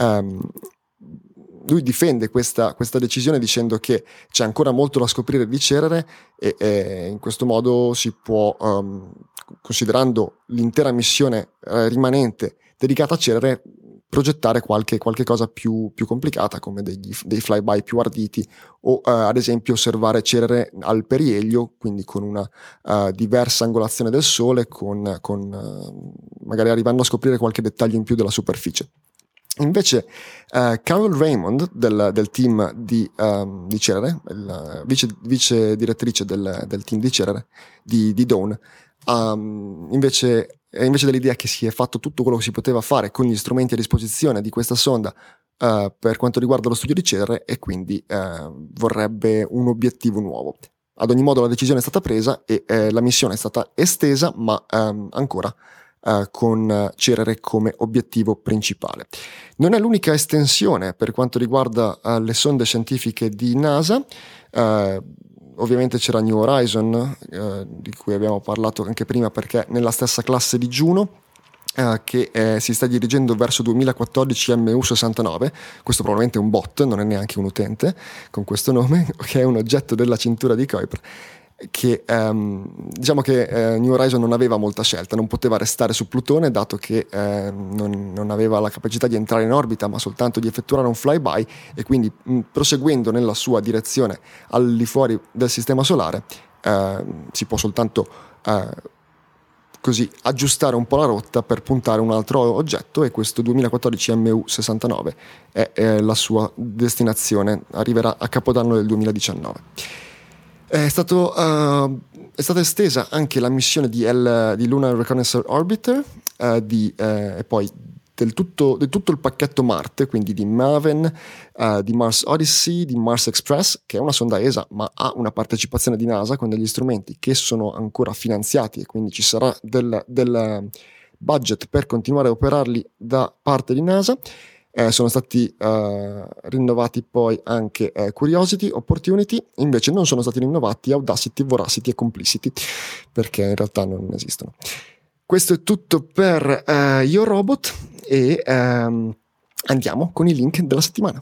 [SPEAKER 1] lui difende questa decisione dicendo che c'è ancora molto da scoprire di Cerere, e in questo modo si può, considerando l'intera missione rimanente dedicata a Cerere, progettare qualche cosa più complicata, come dei flyby più arditi, o ad esempio osservare Cerere al perielio, quindi con una diversa angolazione del Sole, con magari arrivando a scoprire qualche dettaglio in più della superficie. Invece Carol Raymond del team di Cerere, vice direttrice del team di Cerere, di Dawn, invece dell'idea che si è fatto tutto quello che si poteva fare con gli strumenti a disposizione di questa sonda per quanto riguarda lo studio di Cerere, e quindi vorrebbe un obiettivo nuovo. Ad ogni modo la decisione è stata presa e la missione è stata estesa, ma ancora con Cerere come obiettivo principale. Non è l'unica estensione per quanto riguarda le sonde scientifiche di NASA. Ovviamente c'era New Horizon, di cui abbiamo parlato anche prima, perché nella stessa classe di Juno, che si sta dirigendo verso 2014 MU69. Questo probabilmente è un bot, non è neanche un utente con questo nome, che è un oggetto della cintura di Kuiper, che diciamo che New Horizon non aveva molta scelta, non poteva restare su Plutone, dato che non aveva la capacità di entrare in orbita, ma soltanto di effettuare un flyby, e quindi proseguendo nella sua direzione al di fuori del sistema solare si può soltanto così aggiustare un po' la rotta per puntare un altro oggetto, e questo 2014 MU69 è la sua destinazione, arriverà a Capodanno del 2019. È stata estesa anche la missione di Lunar Reconnaissance Orbiter e poi del tutto il pacchetto Marte, quindi di Maven, di Mars Odyssey, di Mars Express, che è una sonda ESA ma ha una partecipazione di NASA con degli strumenti che sono ancora finanziati, e quindi ci sarà del budget per continuare a operarli da parte di NASA. Sono stati rinnovati poi anche Curiosity, Opportunity, invece non sono stati rinnovati Audacity, Voracity e Complicity, perché in realtà non esistono. Questo è tutto per Yo Robot, e andiamo con i link della settimana.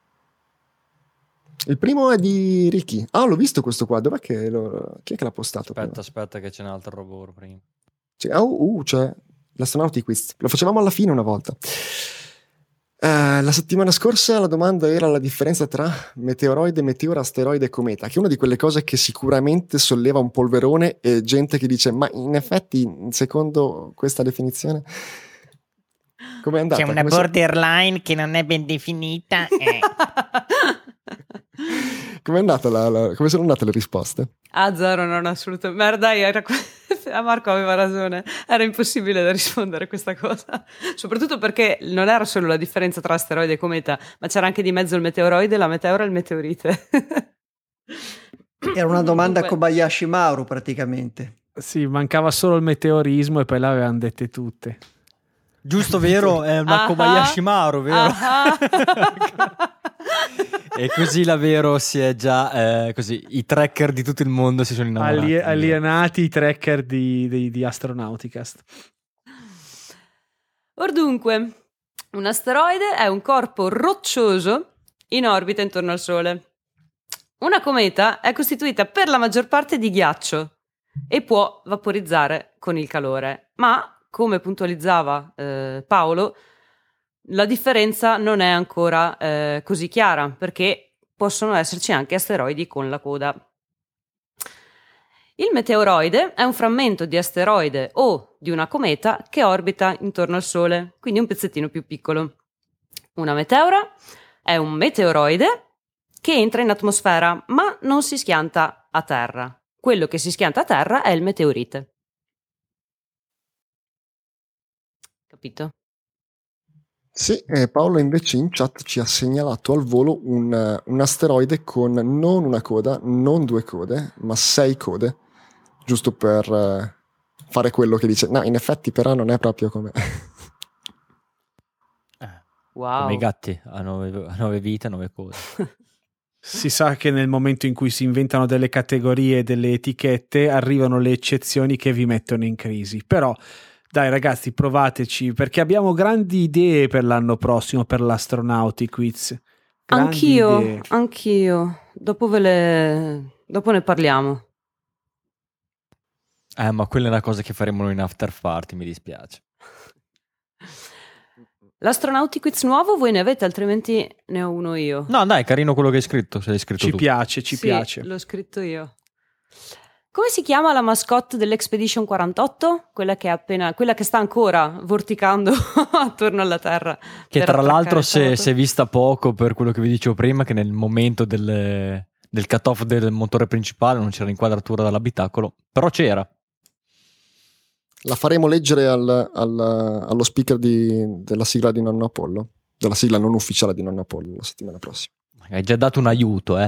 [SPEAKER 1] Il primo è di Ricky. L'ho visto questo qua. Dov'è che chi è che l'ha postato?
[SPEAKER 3] Aspetta che c'è un altro robot prima.
[SPEAKER 1] C'è l'Astronautic Quiz. Lo facevamo alla fine una volta. La settimana scorsa la domanda era la differenza tra meteoroide, meteora, asteroide e cometa, che è una di quelle cose che sicuramente solleva un polverone, e gente che dice: ma in effetti, secondo questa definizione, com'è andata?
[SPEAKER 8] C'è una borderline che non è ben definita.
[SPEAKER 1] Com'è andata come sono andate le risposte?
[SPEAKER 2] Zero, non assolutamente. Ma dai, Marco aveva ragione, era impossibile da rispondere a questa cosa, soprattutto perché non era solo la differenza tra asteroide e cometa, ma c'era anche di mezzo il meteoroide, la meteora e il meteorite.
[SPEAKER 4] Era una domanda a Kobayashi Maru praticamente.
[SPEAKER 5] Sì, mancava solo il meteorismo e poi le avevano dette tutte.
[SPEAKER 3] Giusto, vero? È una Kobayashi Maru, vero? E così la Vero si è già così, i tracker di tutto il mondo si sono innamorati.
[SPEAKER 5] Alienati i tracker di Astronauticast.
[SPEAKER 2] Or dunque, un asteroide è un corpo roccioso in orbita intorno al Sole. Una cometa è costituita per la maggior parte di ghiaccio e può vaporizzare con il calore, ma come puntualizzava Paolo, la differenza non è ancora così chiara, perché possono esserci anche asteroidi con la coda. Il meteoroide è un frammento di asteroide o di una cometa che orbita intorno al Sole, quindi un pezzettino più piccolo. Una meteora è un meteoroide che entra in atmosfera, ma non si schianta a terra. Quello che si schianta a terra è il meteorite. Capito?
[SPEAKER 1] Sì, Paolo invece in chat ci ha segnalato al volo un asteroide con non una coda, non 2 code, ma 6 code, giusto per fare quello che dice. No, in effetti però non è proprio come...
[SPEAKER 2] Wow.
[SPEAKER 3] Come i gatti, a 9 vite, 9 code.
[SPEAKER 5] Si sa che nel momento in cui si inventano delle categorie e delle etichette arrivano le eccezioni che vi mettono in crisi, però... Dai ragazzi, provateci, perché abbiamo grandi idee per l'anno prossimo per l'Astronautic Quiz.
[SPEAKER 2] Anch'io. Dopo ne parliamo.
[SPEAKER 3] Ma quella è una cosa che faremo noi in after party, mi dispiace.
[SPEAKER 2] L'Astronautic Quiz nuovo voi ne avete, altrimenti ne ho uno io.
[SPEAKER 3] No, dai, carino quello che hai scritto, se l'hai scritto
[SPEAKER 5] ci
[SPEAKER 3] tu.
[SPEAKER 5] Ci piace.
[SPEAKER 2] L'ho scritto io. Come si chiama la mascotte dell'Expedition 48? Quella che sta ancora vorticando attorno alla Terra.
[SPEAKER 3] Che tra l'altro si è vista poco, per quello che vi dicevo prima, che nel momento del cut-off del motore principale non c'era inquadratura dall'abitacolo, però c'era.
[SPEAKER 1] La faremo leggere allo speaker della sigla di Nonno Apollo, della sigla non ufficiale di Nonno Apollo la settimana prossima.
[SPEAKER 3] Hai già dato un aiuto,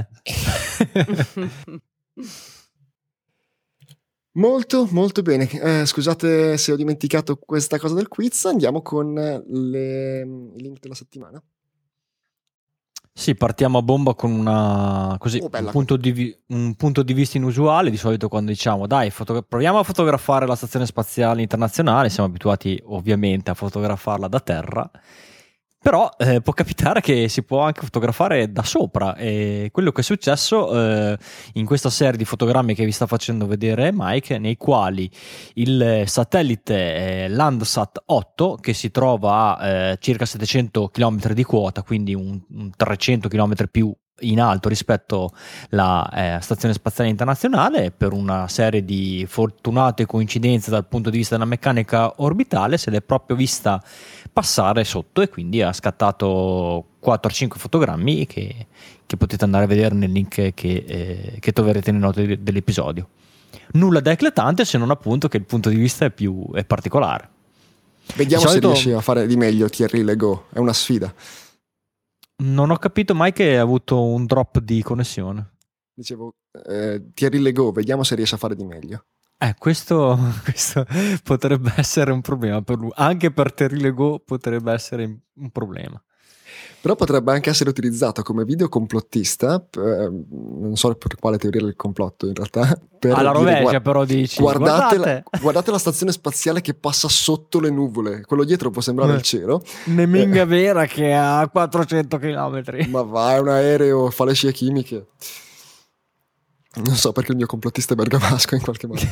[SPEAKER 1] Molto, molto bene. Scusate se ho dimenticato questa cosa del quiz. Andiamo con i link della settimana.
[SPEAKER 3] Sì, partiamo a bomba con un punto di vista inusuale. Di solito quando diciamo dai, proviamo a fotografare la Stazione Spaziale Internazionale, siamo abituati ovviamente a fotografarla da terra. Però può capitare che si può anche fotografare da sopra, e quello che è successo in questa serie di fotogrammi che vi sta facendo vedere Mike, nei quali il satellite Landsat 8, che si trova a circa 700 km di quota, quindi un 300 km più in alto rispetto alla Stazione Spaziale Internazionale, per una serie di fortunate coincidenze dal punto di vista della meccanica orbitale se l'è proprio vista passare sotto, e quindi ha scattato 4-5 fotogrammi che potete andare a vedere nel link che troverete nelle note dell'episodio. Nulla da eclatante, se non appunto che il punto di vista è particolare.
[SPEAKER 1] Vediamo
[SPEAKER 3] Di solito-
[SPEAKER 1] se riesci a fare di meglio Thierry Legault, è una sfida.
[SPEAKER 3] Non ho capito mai che ha avuto un drop di connessione.
[SPEAKER 1] Dicevo, Thierry Legault, vediamo se riesce a fare di meglio.
[SPEAKER 3] Questo potrebbe essere un problema per lui. Anche per Thierry Legault potrebbe essere un problema.
[SPEAKER 1] Però potrebbe anche essere utilizzato come video complottista, non so per quale teoria del complotto in realtà. Per
[SPEAKER 3] Alla
[SPEAKER 1] dire,
[SPEAKER 3] rovescia però dici,
[SPEAKER 1] guardate la stazione spaziale che passa sotto le nuvole, quello dietro può sembrare il cielo.
[SPEAKER 3] Neminga vera che ha 400 km.
[SPEAKER 1] Ma va, è un aereo, fa le scie chimiche. Non so perché il mio complottista è bergamasco in qualche modo.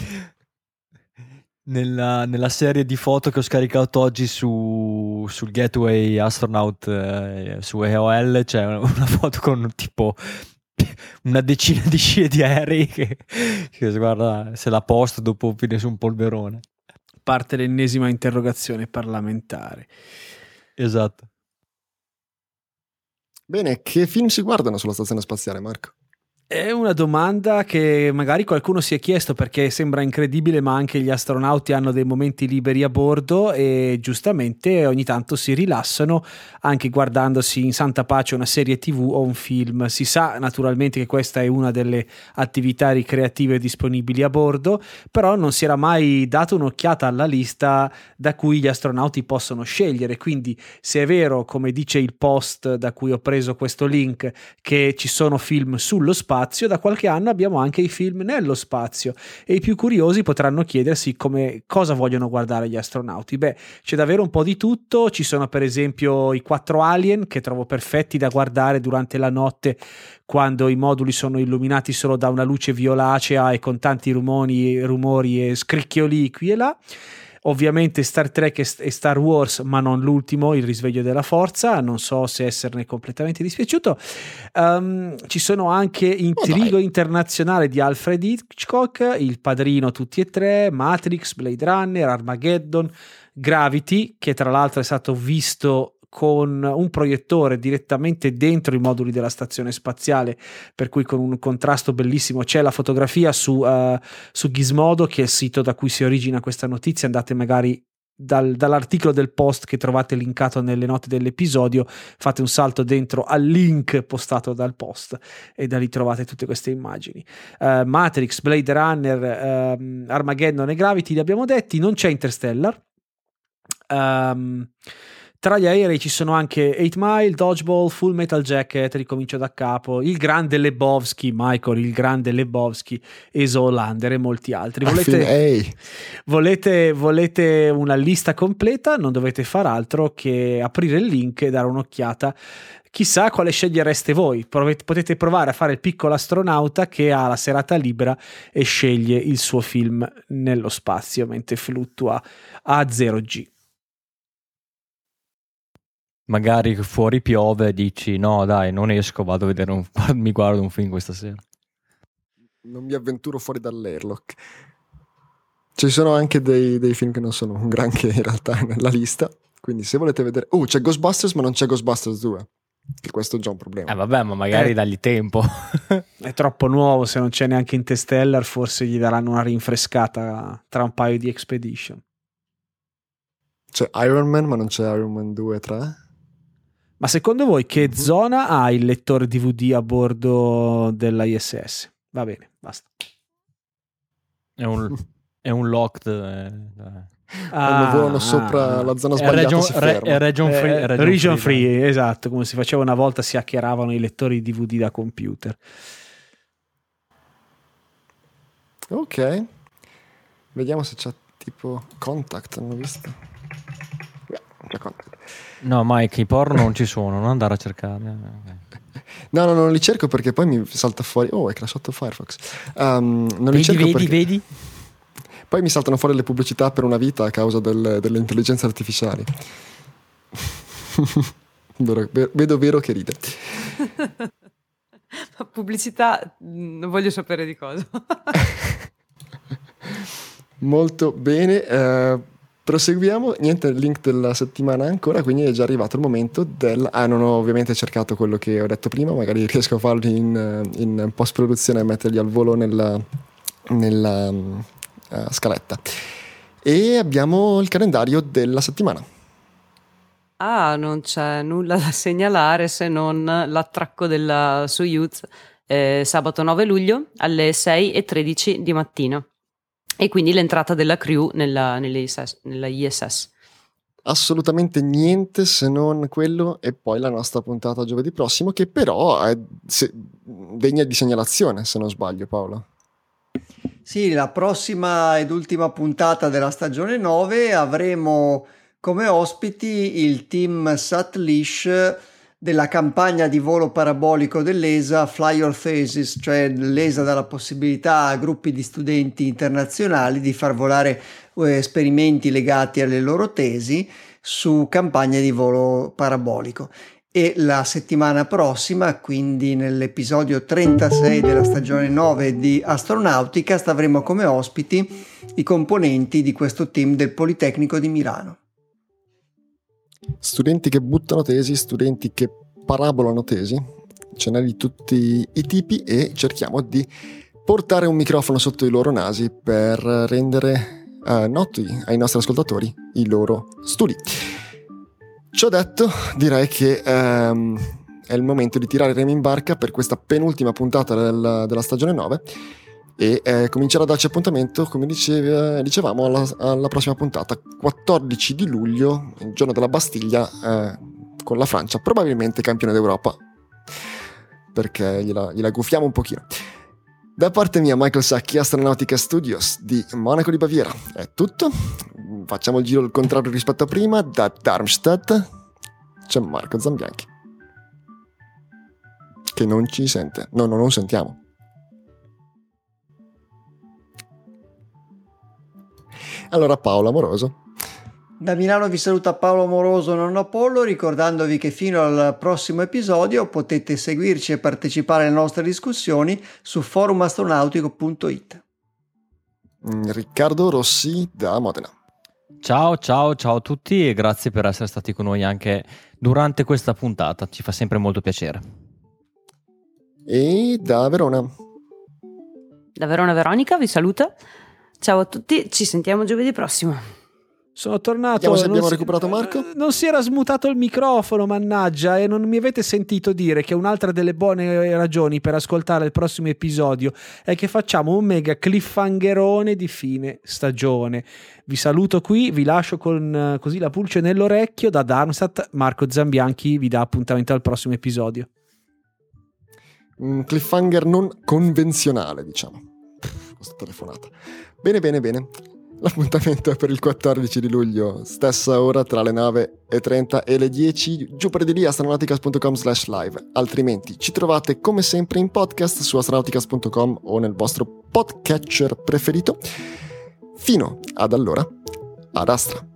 [SPEAKER 3] Nella serie di foto che ho scaricato oggi sul Gateway Astronaut su AOL c'è una foto con tipo una decina di scie di aerei che guarda, se la posto dopo fine su un polverone.
[SPEAKER 5] Parte l'ennesima interrogazione parlamentare.
[SPEAKER 3] Esatto.
[SPEAKER 1] Bene, che film si guardano sulla stazione spaziale, Marco?
[SPEAKER 5] È una domanda che magari qualcuno si è chiesto, perché sembra incredibile, ma anche gli astronauti hanno dei momenti liberi a bordo e giustamente ogni tanto si rilassano anche guardandosi in santa pace una serie TV o un film. Si sa naturalmente che questa è una delle attività ricreative disponibili a bordo, però non si era mai dato un'occhiata alla lista da cui gli astronauti possono scegliere. Quindi se è vero, come dice il post da cui ho preso questo link, che ci sono film sullo spazio, da qualche anno abbiamo anche i film nello spazio e i più curiosi potranno chiedersi cosa vogliono guardare gli astronauti. Beh, c'è davvero un po' di tutto. Ci sono per esempio i 4 Alien, che trovo perfetti da guardare durante la notte quando i moduli sono illuminati solo da una luce violacea e con tanti rumori e scricchioli qui e là. Ovviamente Star Trek e Star Wars, ma non l'ultimo, Il risveglio della forza. Non so se esserne completamente dispiaciuto. Ci sono anche Intrigo internazionale di Alfred Hitchcock, Il Padrino tutti e tre, Matrix, Blade Runner, Armageddon, Gravity, che tra l'altro è stato visto con un proiettore direttamente dentro i moduli della stazione spaziale, per cui con un contrasto bellissimo. C'è la fotografia su Gizmodo, che è il sito da cui si origina questa notizia. Andate magari dall'articolo del post che trovate linkato nelle note dell'episodio, fate un salto dentro al link postato dal post e da lì trovate tutte queste immagini. Matrix, Blade Runner, Armageddon e Gravity li abbiamo detti. Non c'è Interstellar. Tra gli aerei ci sono anche 8 Mile, Dodgeball, Full Metal Jacket, ricomincio da capo, il grande Lebowski, Michael, il grande Lebowski, e Zoolander e molti altri. Volete una lista completa? Non dovete far altro che aprire il link e dare un'occhiata. Chissà quale scegliereste voi. Potete provare a fare il piccolo astronauta che ha la serata libera e sceglie il suo film nello spazio mentre fluttua a 0G.
[SPEAKER 3] Magari fuori piove e dici no dai, non esco, vado a vedere mi guardo un film questa sera.
[SPEAKER 1] Non mi avventuro fuori dall'airlock. Ci sono anche dei film che non sono un granché in realtà nella lista, quindi se volete vedere... c'è Ghostbusters ma non c'è Ghostbusters 2, che questo è già un problema.
[SPEAKER 3] Vabbè, ma magari dagli tempo.
[SPEAKER 5] È troppo nuovo, se non c'è neanche Interstellar forse gli daranno una rinfrescata tra un paio di Expedition.
[SPEAKER 1] C'è Iron Man ma non c'è Iron Man 2 e 3.
[SPEAKER 5] Ma secondo voi che zona ha il lettore DVD a bordo della ISS? Va bene, basta.
[SPEAKER 3] È un locked.
[SPEAKER 1] Quando volano sopra la zona sbagliata si ferma.
[SPEAKER 3] Region
[SPEAKER 5] free, esatto, come si faceva una volta, si hackeravano i lettori DVD da computer.
[SPEAKER 1] Ok, vediamo se c'è tipo Contact, hanno visto? C'è Contact.
[SPEAKER 3] No, Mike, i porno non ci sono, non andare a cercare.
[SPEAKER 1] No, non li cerco perché poi mi salta fuori. È crashato Firefox. Non li cerco perché...
[SPEAKER 3] vedi?
[SPEAKER 1] Poi mi saltano fuori le pubblicità per una vita a causa delle intelligenze artificiali. Vedo vero che ride.
[SPEAKER 2] Ma pubblicità, non voglio sapere di cosa.
[SPEAKER 1] Molto bene. Proseguiamo, niente link della settimana ancora, quindi è già arrivato il momento non ho ovviamente cercato quello che ho detto prima, magari riesco a farlo in post-produzione e metterli al volo nella scaletta. E abbiamo il calendario della settimana.
[SPEAKER 2] Non c'è nulla da segnalare se non l'attracco della Soyuz sabato 9 luglio alle 6:13 di mattina, e quindi l'entrata della crew nella ISS.
[SPEAKER 1] Assolutamente niente se non quello, e poi la nostra puntata giovedì prossimo, che però è degna di segnalazione, se non sbaglio, Paolo.
[SPEAKER 4] Sì, la prossima ed ultima puntata della stagione 9 avremo come ospiti il team Satlish della campagna di volo parabolico dell'ESA Fly Your Thesis, cioè l'ESA dà la possibilità a gruppi di studenti internazionali di far volare esperimenti legati alle loro tesi su campagne di volo parabolico. E la settimana prossima, quindi nell'episodio 36 della stagione 9 di Astronauticast, avremo come ospiti i componenti di questo team del Politecnico di Milano.
[SPEAKER 1] Studenti che buttano tesi, studenti che parabolano tesi, ce n'è di tutti i tipi, e cerchiamo di portare un microfono sotto i loro nasi per rendere noti ai nostri ascoltatori i loro studi. Ciò detto, direi che è il momento di tirare i remi in barca per questa penultima puntata della stagione 9 e cominciare a darci appuntamento, come dicevamo, alla prossima puntata, 14 di luglio, il giorno della Bastiglia, con la Francia probabilmente campione d'Europa, perché gliela guffiamo un pochino. Da parte mia, Michael Sacchi, Astronautica Studios di Monaco di Baviera, è tutto. Facciamo il giro al contrario rispetto a prima. Da Darmstadt c'è Marco Zambianchi, che non ci sente. No, non sentiamo. Allora, Paolo Amoroso.
[SPEAKER 4] Da Milano vi saluta Paolo Amoroso, nonno Apollo, ricordandovi che fino al prossimo episodio potete seguirci e partecipare alle nostre discussioni su forumastronautico.it.
[SPEAKER 1] Riccardo Rossi da Modena.
[SPEAKER 3] Ciao a tutti, e grazie per essere stati con noi anche durante questa puntata, ci fa sempre molto piacere.
[SPEAKER 1] E da Verona
[SPEAKER 2] Veronica vi saluta. Ciao a tutti, ci sentiamo giovedì prossimo.
[SPEAKER 5] Sono tornato.
[SPEAKER 1] Vediamo se abbiamo recuperato Marco.
[SPEAKER 5] Non si era smutato il microfono, mannaggia, e non mi avete sentito dire che un'altra delle buone ragioni per ascoltare il prossimo episodio è che facciamo un mega cliffhangerone di fine stagione. Vi saluto qui, vi lascio con così la pulce nell'orecchio. Da Darmstadt, Marco Zambianchi vi dà appuntamento al prossimo episodio.
[SPEAKER 1] Un cliffhanger non convenzionale, diciamo. Questa telefonata. Bene. L'appuntamento è per il 14 di luglio, stessa ora, tra le 9:30 e le 10, giù per di lì, astronauticast.com/live. Altrimenti ci trovate come sempre in podcast su astronauticast.com o nel vostro podcatcher preferito. Fino ad allora, ad Astra.